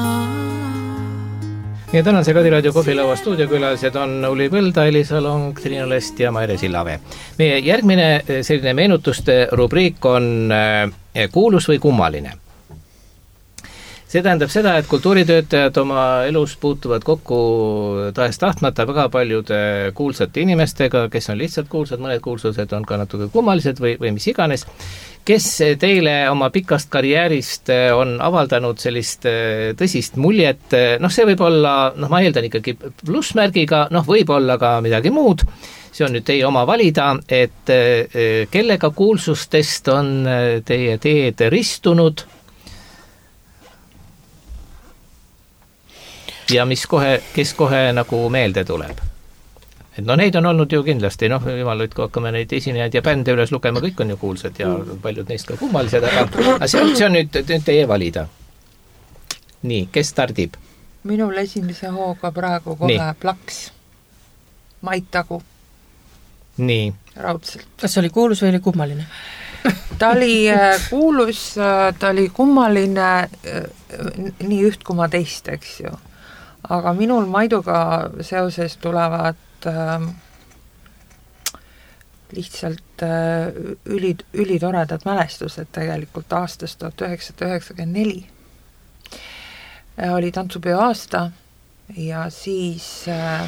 Ja tänase Kadiraadio Kohvilaua stuudiokülased on Uli Põlda, Elisa Long, Triinu Lest ja Maire Sillave. Meie järgmine selline meenutuste rubriik on kuulus või kummaline. See tähendab seda, et kultuuritöötajad oma elus puutuvad kokku tahes tahtmata väga paljude kuulsate inimestega, kes on lihtsalt kuulsad, mõned kuulsused on ka natuke kummalised või, või mis iganes, kes teile oma pikast karjäärist on avaldanud sellist tõsist muljet, noh see võib olla, noh ma eeldan ikkagi plussmärgiga, noh võib olla ka midagi muud, see on nüüd teie oma valida, et kellega kuulsustest on teie teed ristunud ja mis kohe, kes kohe nagu meelde tuleb. Et no neid on olnud ju kindlasti, noh, jumal, et kui hakkame neid esinejaid ja bände üles lugema, kõik on ju kuulsad ja paljud neist ka kummalised, aga see on, see on nüüd, nüüd teie valida. Nii, kes stardib? Minul esimese hooga praegu kohe Nii. Plaks. Mait Tagu. Nii. Raudselt. Kas oli kuulus või oli kummaline? Ta oli kuulus, ta oli kummaline nii üht kui ma teist, eks ju. Aga minul Maiduga seoses tulevad äh, lihtsalt äh, üli, ülitoredad mälestused tegelikult aastast tuhat üheksasada üheksakümmend neli. Äh, oli tantsupeo aasta ja siis äh,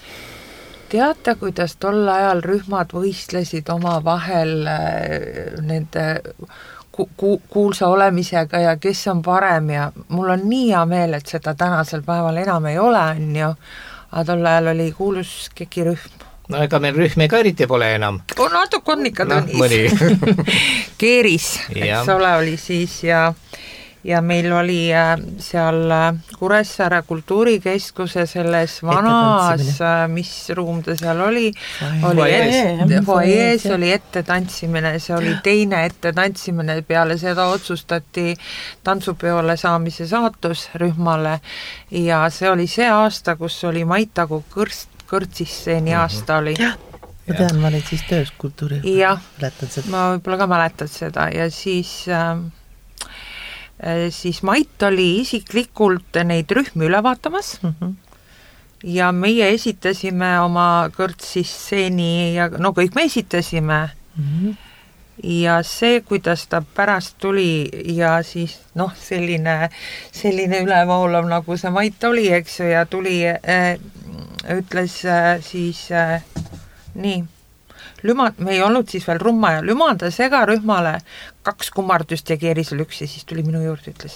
teate, kuidas tol ajal rühmad võistlesid oma vahel äh, nende ku- kuulsa olemisega ja kes on parem ja mul on nii hea meel, et seda tänasel päeval enam ei ole, on ju, aga tol ajal oli kuulus kekirühm. No ega meil rühme ka eriti pole enam. No, natuke on ikka tunnis. No, mõni. Keeris, eks ole, oli siis ja ja meil oli seal Kuressaare kultuurikeskuse selles vanas, mis ruum ta seal oli, oli ette, foajees oli ette tantsimine, see oli teine ette tantsimine, peale seda otsustati tantsupeole saamise saatus rühmale ja see oli see aasta, kus oli Mait Tagu kõrst, kõrtsisseeni aasta oli. Ma tean, ma olin siis töös kultuuri. Jah, ma võib-olla ka mäletad seda ja siis äh, siis Mait oli isiklikult neid rühmi üle vaatamas mm-hmm. ja meie esitasime oma kõrtsisseeni ja no kõik me esitasime mm-hmm. ja see, kuidas ta pärast tuli ja siis noh, selline, selline ülevoolav nagu see Mait oli, eks ju, ja tuli äh, ütles äh, siis äh, nii Lüma, me ei olnud siis veel rumma ja lümanda segarühmale kaks kummardust ja keerisel üks ja siis tuli minu juurde, ütles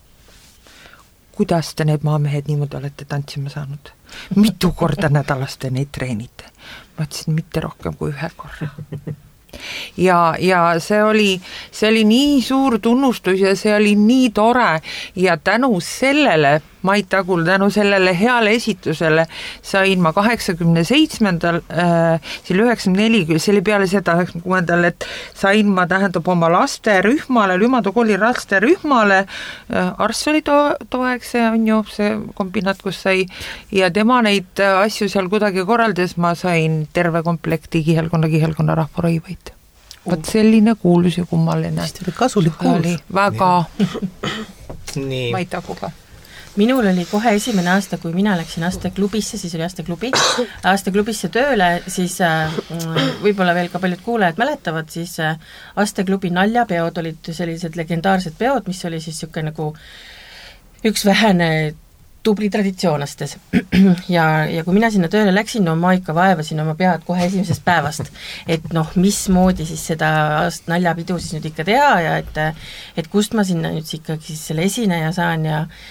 kuidas te need maamehed niimoodi olete tantsima saanud? Mitu korda nädalas te neid treenite? Ma ütlesin, mitte rohkem kui ühe korra. Ja, ja see oli, see oli nii suur tunnustus ja see oli nii tore ja tänu sellele Mait Tagul, tänu sellele heale esitusele sain ma kaheksakümne seitsmendal äh, selle üheksakümne neli, see oli peale seda kuuendal, et sain ma tähendab oma lasterühmale, Lümadu kooli lasterühmale, äh, Ars oli too, too aeg see on ju see kombinat, kus sai ja tema neid asju seal kuidagi korraldas, ma sain terve komplekti kihelkonna, kihelkonna rahvarõivaid. Võt selline kuulus ja kummaline. Sest oli kasulik kuulus. Väga Nii. Mait Taguga. Minul oli kohe esimene aasta, kui mina läksin Asteklubisse, siis oli Asteklubi, Asteklubisse tööle, siis võib-olla veel ka paljud kuulajad mäletavad, siis Asteklubi naljapeod olid sellised legendaarsed peod, mis oli siis niisugune nagu üks vähene tubli traditsioonastes. ja, ja kui mina sinna tööle läksin, no ma ikka vaevasin oma pead kohe esimesest päevast, et noh, mismoodi siis seda naljapidu siis nüüd ikka teha ja et, et kust ma sinna nüüd ikkagi siis selle esineja saan ja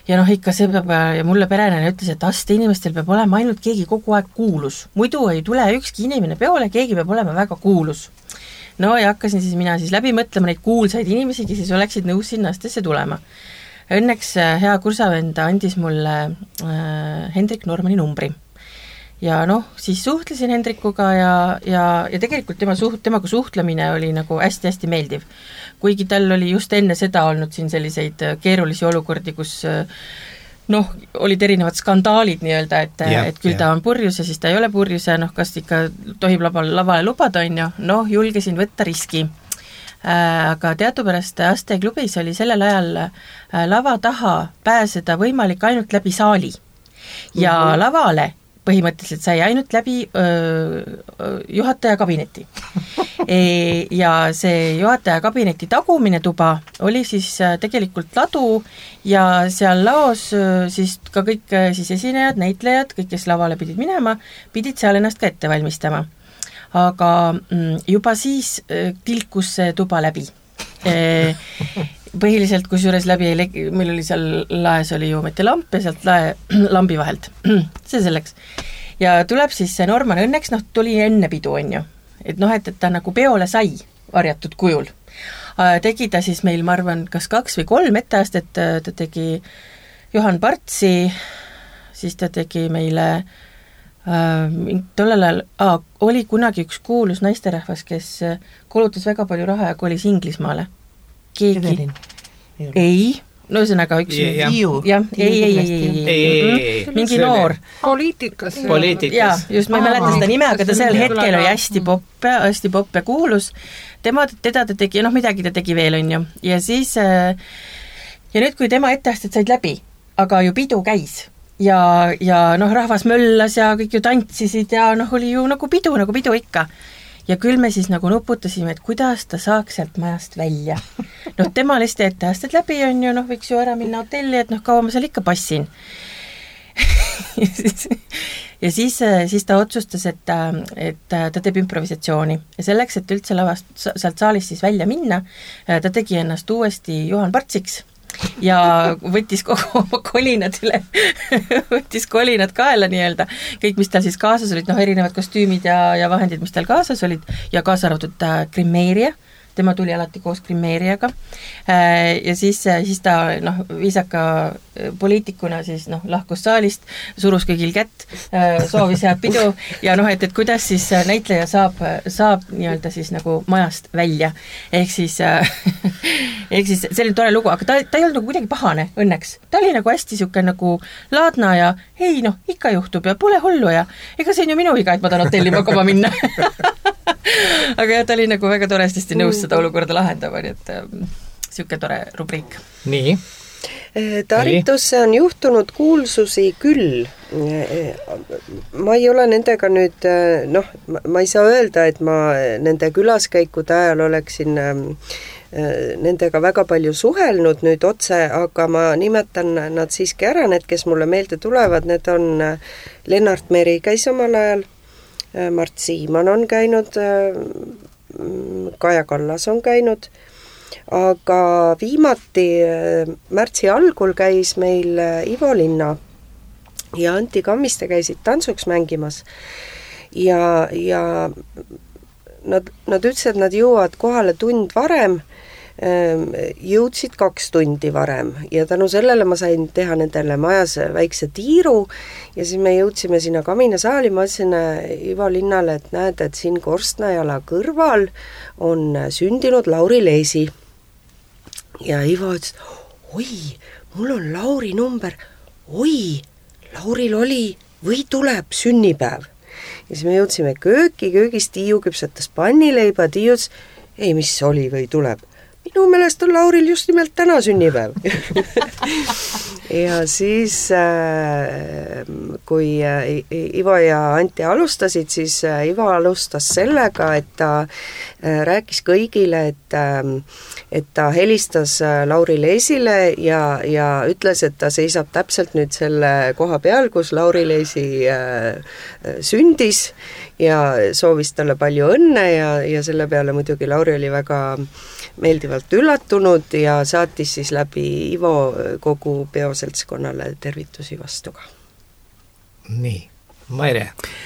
ja noh, ikka see peab, ja mulle perenene ütles, et aste inimestel peab olema ainult keegi kogu aeg kuulus. Muidu ei tule ükski inimene peole, keegi peab olema väga kuulus. No ja hakkasin siis mina siis läbi mõtlema neid kuulsaid inimesi, kes siis oleksid nõus sinna astesse tulema. Õnneks hea kursavenda andis mulle äh, Hendrik Normani numbri. Ja noh, siis suhtlesin Hendrikuga ja, ja, ja tegelikult tema suht, temaga suhtlemine oli nagu hästi-hästi meeldiv. Kuigi tal oli just enne seda olnud siin selliseid keerulisi olukordi, kus noh, olid erinevad skandaalid nii-öelda, et, ja, et küll ja. Ta on purjus ja siis ta ei ole purjus ja noh, kas ikka tohib lavale, lavale lubada, on ju, noh, julgesin võtta riski. Äh, aga teadupärast Aste klubis oli sellel ajal äh, lava taha pääseda võimalik ainult läbi saali. Ja mm-hmm. lavale põhimõtteliselt sai ainult läbi öö, juhataja kabineti. E, ja see juhataja kabineti tagumine tuba oli siis tegelikult ladu ja seal laos siis ka kõik siis esinejad, näitlejad, kõik, kes lavale pidid minema, pidid seal ennast ka ette valmistama. Aga juba siis tilkus see tuba läbi. E, põhiliselt kusjuures läbi, meil oli seal laes oli ju metelamp ja sealt lae, lambi vahelt, see selleks. Ja tuleb siis see Norman õnneks, noh, tuli enne pidu, on ju, et noh, et, et ta nagu peole sai varjatud kujul. Tegi ta siis meil, ma arvan, kas kaks või kolm etteastet, ta tegi Johan Partsi, siis ta tegi meile äh, tollel ajal, ah, oli kunagi üks kuulus naisterahvas, kes kulutas väga palju raha ja kolis Inglismaale. Keegi? Ei, no ühesõnaga üks ja, jah, ei, ei, ei, ei, ei, mingi noor. Poliitikas. Poliitikas. Ja, just ma ei mäleta seda nime, aga ta sellel hetkel oli hästi popp, hästi popp ja kuulus. Tema, teda ta tegi, noh midagi ta tegi veel, on ju. Ja siis, ja nüüd kui tema etteasted said läbi, aga ju pidu käis ja, ja noh, rahvas möllas ja kõik ju tantsisid ja noh, oli ju nagu pidu, nagu pidu ikka. Ja küll me siis nagu nuputasime, et kuidas ta saaks sealt majast välja. Noh, tema listi etteasted läbi on ju, noh, võiks ju ära minna hotelli, et noh, kaua ma seal ikka passin. ja siis, ja siis, siis ta otsustas, et, et ta teeb improvisatsiooni. Ja selleks, et üldse lavast, sealt saalist siis välja minna, ta tegi ennast uuesti Johan Partsiks ja võttis kogu oma kolinad üle, võttis kolinad kaela nii-öelda, kõik, mis tal siis kaasas olid, noh, erinevad kostüümid ja, ja vahendid, mis tal kaasas olid, ja kaasa arvatud äh, grimeeria, tema tuli alati koos grimeeriaga, äh, ja siis, siis ta, noh, viisaka poliitikuna siis, noh, lahkus saalist, surus kõigil kätt, äh, soovis head pidu, ja noh, et, et kuidas siis näitleja saab, saab nii-öelda siis nagu majast välja, ehk siis äh, ehk siis selline tore lugu, aga ta, ta ei olnud nagu kuidagi pahane, õnneks. Ta oli nagu hästi siuke nagu laadna ja ei noh, ikka juhtub ja pole hullu ja ega see on ju minu viga, et ma tahan hotelli magama minna. aga jah, ta oli nagu väga torestasti nõus seda olukorda lahendama, nii et ähm, siuke tore rubriik. Nii. Taritusse on juhtunud kuulsusi küll. Ma ei ole nendega nüüd, noh, ma ei saa öelda, et ma nende külaskäikude ajal oleksin nendega väga palju suhelnud nüüd otse, aga ma nimetan nad siiski ära, need, kes mulle meelde tulevad, need on Lennart Meri käis omal ajal, Mart Siimann on käinud, Kaja Kallas on käinud, aga viimati märtsi algul käis meil Ivo Linna ja Anti Kammiste käisid tantsuks mängimas ja, ja nad, nad ütlesid, et nad jõuavad kohale tund varem, jõudsid kaks tundi varem ja tänu sellele ma sain teha nendele majas väikse tiiru ja siis me jõudsime sinna kaminasaali, ma ütlesin Ivo Linnale, et näed, et siin Korstnajala kõrval on sündinud Lauri Leesi. Ja Ivo ütles, oi, mul on Lauri number, oi, Lauril oli või tuleb sünnipäev. Ja siis me jõudsime kööki, köögis Tiiu küpsetas pannileiba, Tiiu ütles, ei, mis oli või tuleb. Minu meelest on Lauril just nimelt täna sünnipäev. ja siis, kui Ivo ja Anti alustasid, siis Ivo alustas sellega, et ta rääkis kõigile, et et ta helistas Lauri Leesile ja, ja ütles, et ta seisab täpselt nüüd selle koha peal, kus Lauri Leesi sündis ja soovis talle palju õnne ja, ja selle peale muidugi Lauri oli väga meeldivalt üllatunud ja saatis siis läbi Ivo kogu peoseltskonnale tervitusi vastu ka. Nii, Maire.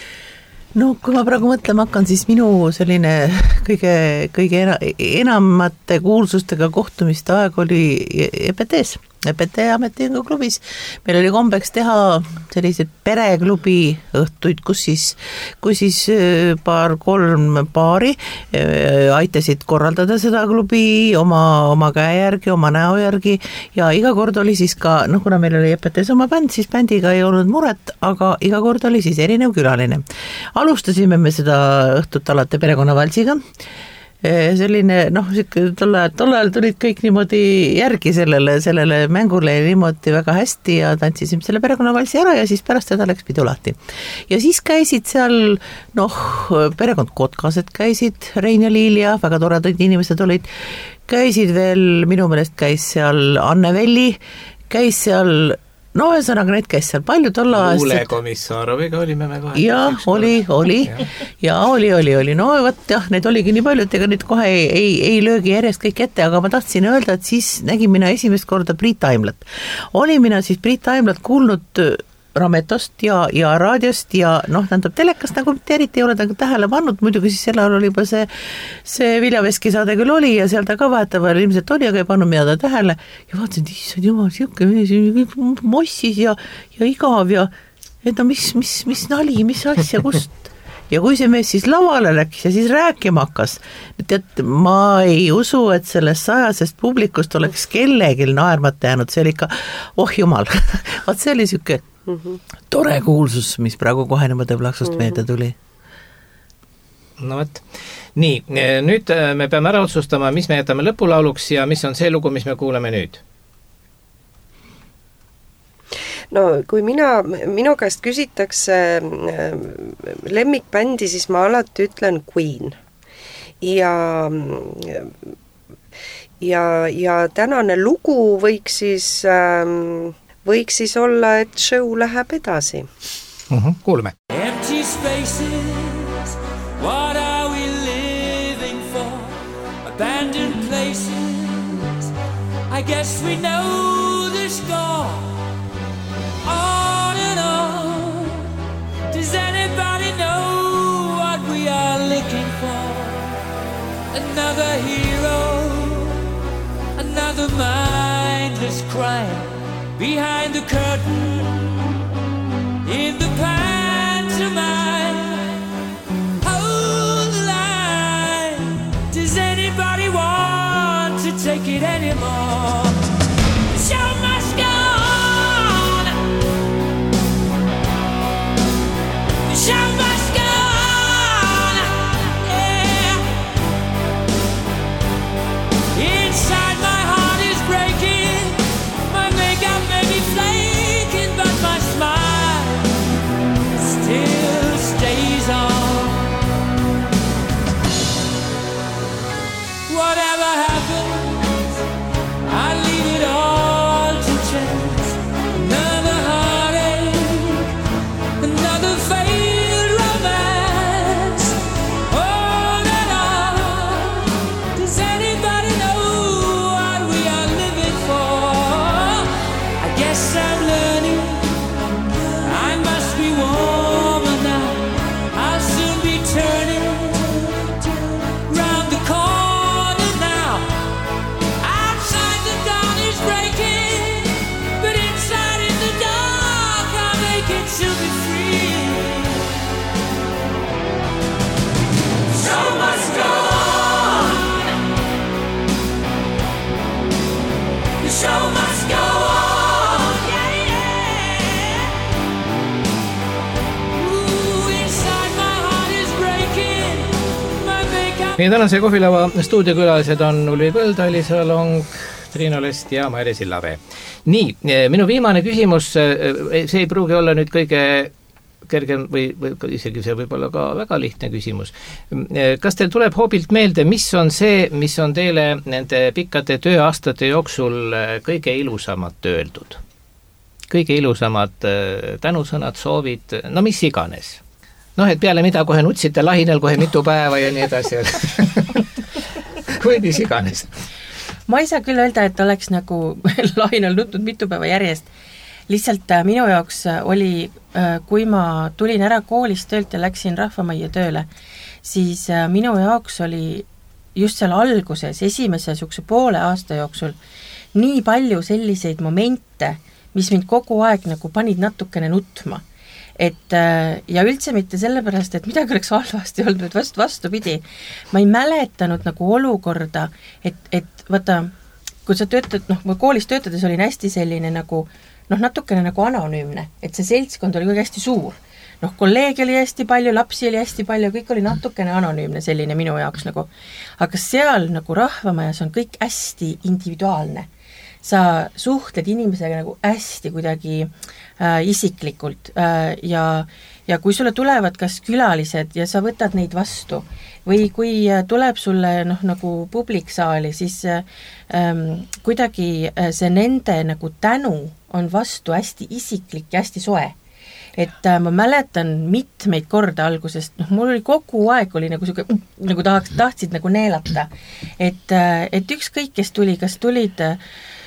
No kui ma praegu mõtlema hakkan, siis minu selline kõige, kõige enamate kuulsustega kohtumiste aeg oli E P T-s, E P T ametiühingu klubis. Meil oli kombeks teha sellised pereklubi õhtuid, kus siis, kus siis paar-kolm paari aitasid korraldada seda klubi oma, oma käe järgi, oma näo järgi ja iga kord oli siis ka, noh kuna meil oli E P T-s oma bänd, siis bändiga ei olnud muret, aga iga kord oli siis erinev külaline. Alustasime me seda õhtut alati perekonnavalsiga, selline, noh, tolle, tolle ajal tulid kõik niimoodi järgi sellele, sellele mängule niimoodi väga hästi ja tantsisime selle perekonnavalsi ära ja siis pärast seda läks pidu lahti. Ja siis käisid seal, noh, perekond Kotkased käisid, Rein ja Liilia, väga toredad inimesed olid, käisid veel, minu meelest käis seal Anne Velli, käis seal no ühesõnaga need käis seal palju tolla aastat. Luule Komissaroviga olime me kohe. Ja, oli, oli. Ja oli, oli, oli. No võt, jah, need oligi nii palju, et ega nüüd kohe ei, ei, ei löögi järjest kõik ette, aga ma tahtsin öelda, et siis nägin mina esimest korda Priit Aimlat. Oli mina siis Priit Aimlat kuulnud Rametost ja, ja raadiost ja noh, tähendab telekast nagu mitte eriti ei ole ta tähele pannud, muidugi siis sel ajal oli juba see, see Viljaveski saade küll oli ja seal ta ka vahetavahel ilmselt oli, aga ei pannud mida ta tähele ja vaatasin, et issand jumal, siuke mossis ja, ja igav ja et no mis, mis, mis nali, mis asja, kust ja kui see mees siis lavale läks ja siis rääkima hakkas, et ma ei usu, et sellest sajasest publikust oleks kellegil naermata jäänud, see oli ikka, oh jumal, vaat see oli siuke Mm-hmm. tore kuulsus, mis praegu kohe niimoodi plaksust mm-hmm. meelde tuli. No võt. Nii, nüüd me peame ära otsustama, mis me jätame lõpulauluks ja mis on see lugu, mis me kuuleme nüüd? No kui mina, minu käest küsitakse lemmikbändi, siis ma alati ütlen Queen. Ja, ja, ja tänane lugu võiks siis... Ähm, võiks siis olla, et show läheb edasi. Uh-huh, kuulme. Empty spaces, what are we living for? Abandoned places, I guess we know the score. On and on, does anybody know what we are looking for? Another hero, another mindless crime. Behind the curtain, in the pantomime, hold the line. Does anybody want to take it anymore? The show must go on. The show must go on. Yeah. Inside my heart is breaking. Maybe flaking, but my smile still stays on. Whatever happens, I leave it all to chance. Another heartache, another failed romance. On and on. Does anybody know what we are living for? I guess I'm learning, I must be warmer now. I'll soon be turning round the corner now. Outside the dawn is breaking, but inside in the dark I'll make it to be free. The show must go on. The show must go on. Meie tänase kohvilava stuudiokülalised on Ulvi Põld, Alis Along, Triinu Lest ja Maire Sillapee. Nii, minu viimane küsimus, see ei pruugi olla nüüd kõige kergem või, või isegi see võib olla ka väga lihtne küsimus. Kas teil tuleb hoobilt meelde, mis on see, mis on teile nende pikkade tööaastate jooksul kõige ilusamad öeldud? Kõige ilusamad tänusõnad, soovid, no mis iganes. Noh, et peale mida kohe nutsite lahinel kohe mitu päeva ja nii edasi. Kui mis iganes. Ma ei saa küll öelda, et oleks nagu lahinel nutnud mitu päeva järjest. Lihtsalt minu jaoks oli, kui ma tulin ära koolist töölt ja läksin rahvamajja tööle, siis minu jaoks oli just seal alguses, esimese sukse poole aasta jooksul nii palju selliseid momente, mis mind kogu aeg nagu panid natukene nutma. Et, ja üldse mitte sellepärast, et midagi oleks halvasti olnud, vast vastupidi. Ma ei mäletanud nagu olukorda, et, et vaata, kui sa töötad, noh, koolis töötades olin hästi selline nagu, noh, natukene nagu anonüümne, et see seltskond oli hästi suur. Noh, kolleegi oli hästi palju, lapsi oli hästi palju, kõik oli natukene anonüümne selline minu jaoks nagu. Aga seal nagu rahvamajas on kõik hästi individuaalne. Sa suhtled inimesega nagu hästi kuidagi äh, isiklikult äh, ja, ja kui sulle tulevad kas külalised ja sa võtad neid vastu või kui tuleb sulle noh, nagu publiksaali, siis äh, kuidagi äh, see nende nagu tänu on vastu hästi isiklik ja hästi soe. Et äh, ma mäletan mitmeid korda algusest, noh, mul oli kogu aeg oli nagu siuke, nagu tahaks, tahtsid nagu neelata. Et, äh, et ükskõik, kes tuli, kas tulid äh,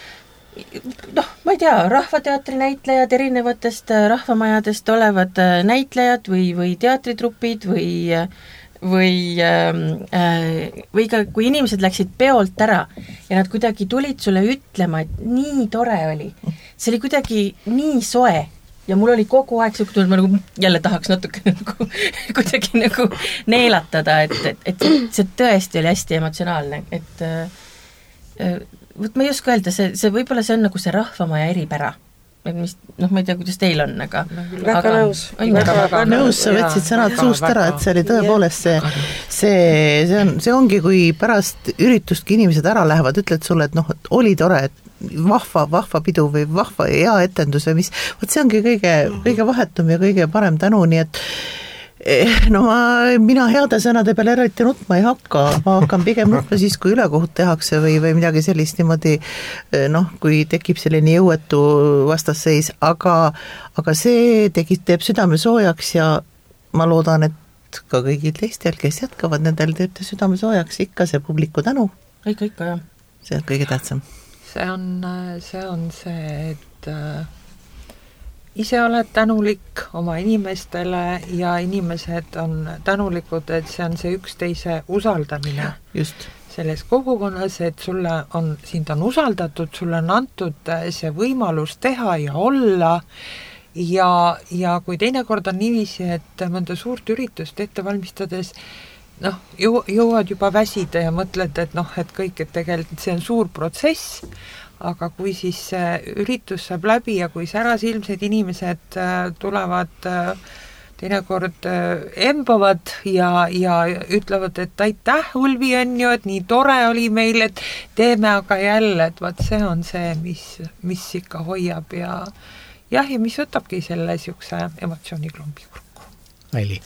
noh, ma ei tea, rahvateatri näitlejad, erinevatest rahvamajadest olevad näitlejad või, või teatritrupid või, või, või ka kui inimesed läksid peolt ära ja nad kuidagi tulid sulle ütlema, et nii tore oli. See oli kuidagi nii soe ja mul oli kogu aeg siuke tunne, ma nagu jälle tahaks natuke nagu, kuidagi nagu neelatada, et, et, et see tõesti oli hästi emotsionaalne, et võt ma ei oska öelda, see, see võib-olla see on nagu see rahvamaja eripära. Et mis, noh, ma ei tea, kuidas teil on, aga... Väga aga, nõus. Väga, väga nõus, sa võtsid sõnad suust ära, et see oli tõepoolest see, see, see, on, see ongi, kui pärast üritustki inimesed ära lähevad, ütled sulle, et noh, et oli tore, et vahva, vahva pidu või vahva hea etendus või mis, võt see ongi kõige, kõige vahetum ja kõige parem tänu, nii et no ma, mina heade sõnade peale eriti nutma ei hakka, ma hakkan pigem nutma siis, kui ülekohut tehakse või, või midagi sellist niimoodi, noh, kui tekib selline jõuetu vastasseis, aga, aga see tegi, teeb südame soojaks ja ma loodan, et ka kõigil teistel, kes jätkavad, nendel teeb südame soojaks ikka see publiku tänu. Ikka, ikka, jah. See on kõige tähtsam. See on see, on see et ise oled tänulik oma inimestele ja inimesed on tänulikud, et see on see üksteise usaldamine. Just. Selles kogukonnas, et sulle on, sind on usaldatud, sulle on antud see võimalus teha ja olla ja, ja kui teinekord on niiviisi, et mõnda suurt üritust ette valmistades noh, jõu, jõuad juba väsida ja mõtled, et noh, et kõik, et tegelikult see on suur protsess, aga kui siis üritus saab läbi ja kui särasilmsed inimesed tulevad teinekord embavad ja, ja ütlevad, et aitäh, Ulvi on ju, et nii tore oli meil, et teeme aga jälle, et vaat see on see, mis, mis ikka hoiab ja jah, ja mis võtabki selle siukse emotsiooniklumbi kurku. Väli.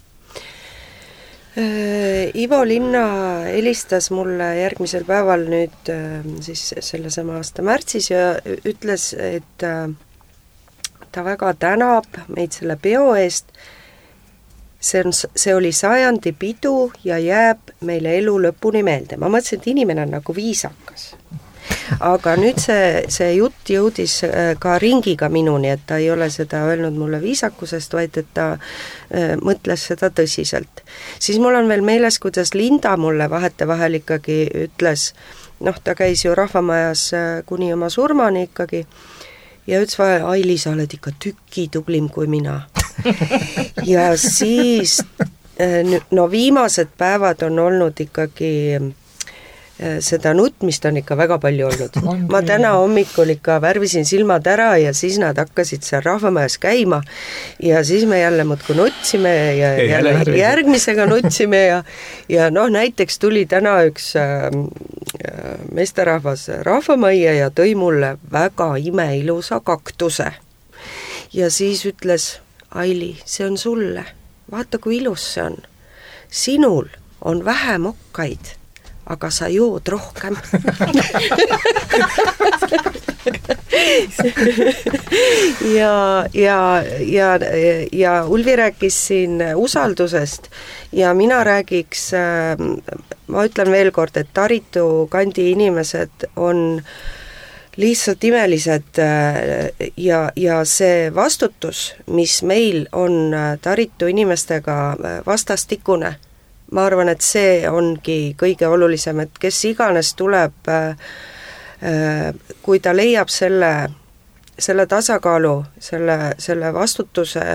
Ivo Linna helistas mulle järgmisel päeval nüüd siis selle sama aasta märtsis ja ütles, et ta väga tänab meid selle peo eest. See, on, see oli sajandi pidu ja jääb meile elu lõpuni meelde. Ma mõtlesin, et inimene on nagu viisakas. Aga nüüd see, see jutt jõudis ka ringiga minuni, et ta ei ole seda öelnud mulle viisakusest, vaid et ta äh, mõtles seda tõsiselt. Siis mul on veel meeles, kuidas Linda mulle vahetevahel ikkagi ütles, noh, ta käis ju rahvamajas kuni oma surmani ikkagi, ja ütles vahel, Aili, sa oled ikka tüki tublim kui mina. Ja siis, no viimased päevad on olnud ikkagi seda nutmist on ikka väga palju olnud. Ma täna hommikul ikka värvisin silmad ära ja siis nad hakkasid seal rahvamajas käima ja siis me jälle muudkui nutsime ja jälle järgmisega nutsime ja, ja noh, näiteks tuli täna üks äh, meesterahvas rahvamajja ja tõi mulle väga imeilusa kaktuse. Ja siis ütles, Aili, see on sulle. Vaata, kui ilus see on. Sinul on vähe mokkaid, aga sa jood rohkem. ja, ja, ja, ja Ulvi rääkis siin usaldusest ja mina räägiks, ma ütlen veel kord, et Taritu kandi inimesed on lihtsalt imelised ja, ja see vastutus, mis meil on Taritu inimestega vastastikune, ma arvan, et see ongi kõige olulisem, et kes iganes tuleb, kui ta leiab selle, selle tasakaalu, selle, selle vastutuse,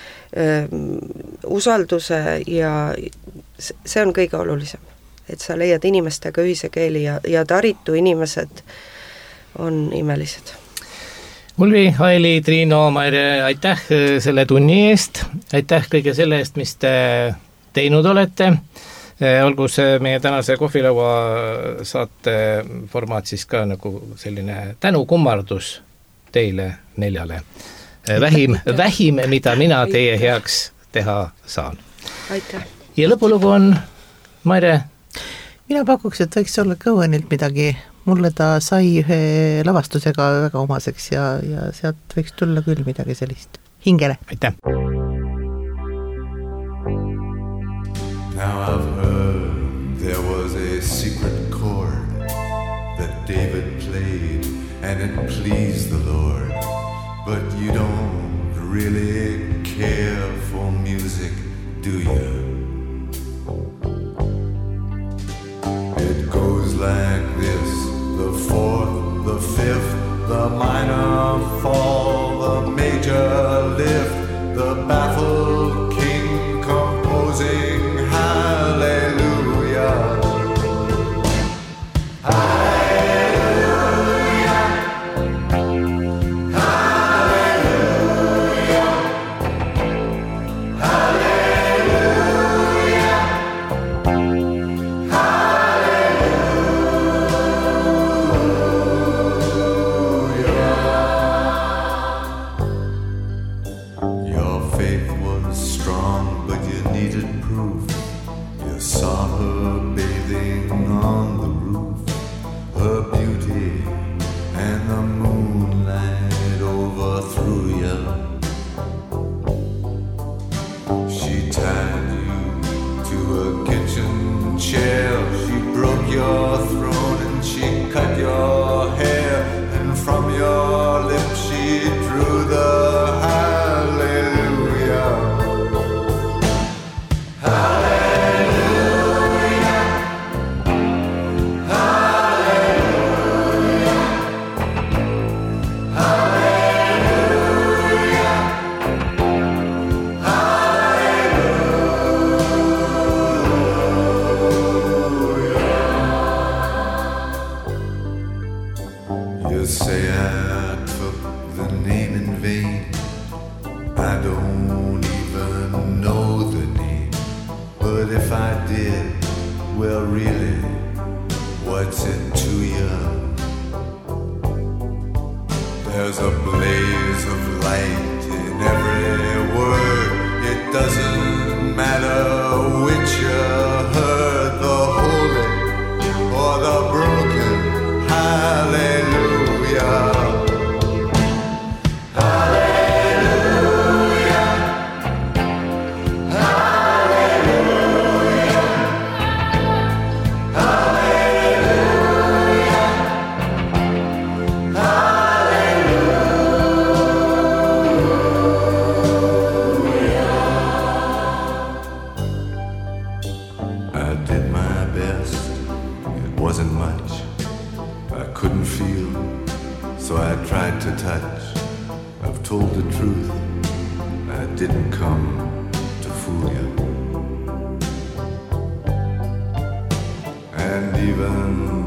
usalduse ja see on kõige olulisem, et sa leiad inimestega ühise keeli ja, ja Taritu inimesed on imelised. Ulvi, Aili, Triino, Maire, aitäh selle tunni eest, aitäh kõige selle eest, mis te teinud olete, olgu see meie tänase kohvilaua saate formaat siis ka nagu selline tänukummardus teile neljale. Vähim, vähim, mida mina teie heaks teha saan. Aitäh. Ja lõpulugu on, Maire? Mina pakuks, et võiks olla Kõuanilt midagi. Mulle ta sai ühe lavastusega väga omaseks ja, ja sealt võiks tulla küll midagi sellist. Hingele. Aitäh. Now I've heard there was a secret chord that David played and it pleased the Lord. But you don't really care for music, do you? It goes like this, the fourth, the fifth, the minor fall, the major lift, the baffled king composing hallelujah. Hallelujah. Hallelujah. Hallelujah. Hallelujah. Your faith was strong, but you needed proof. You saw her bathing on the roof, her beauty and the moonlight overthrew you. She tied you to a kitchen chair, she broke your throne and she cut your hair, and from your lips she drew the hallelujah. Hallelujah. Hallelujah. Hallelujah. Hallelujah. You say I took the name in vain. I don't even know the name. But if I did, well really, what's it to you? There's a blaze of light in every word. It doesn't matter which you heard, the holy or the broken. Hallelujah. Hallelujah. Hallelujah. Hallelujah. Hallelujah. I did my best. It wasn't much. I couldn't feel, so I tried to touch. I've told the truth. I didn't come to fool you. And even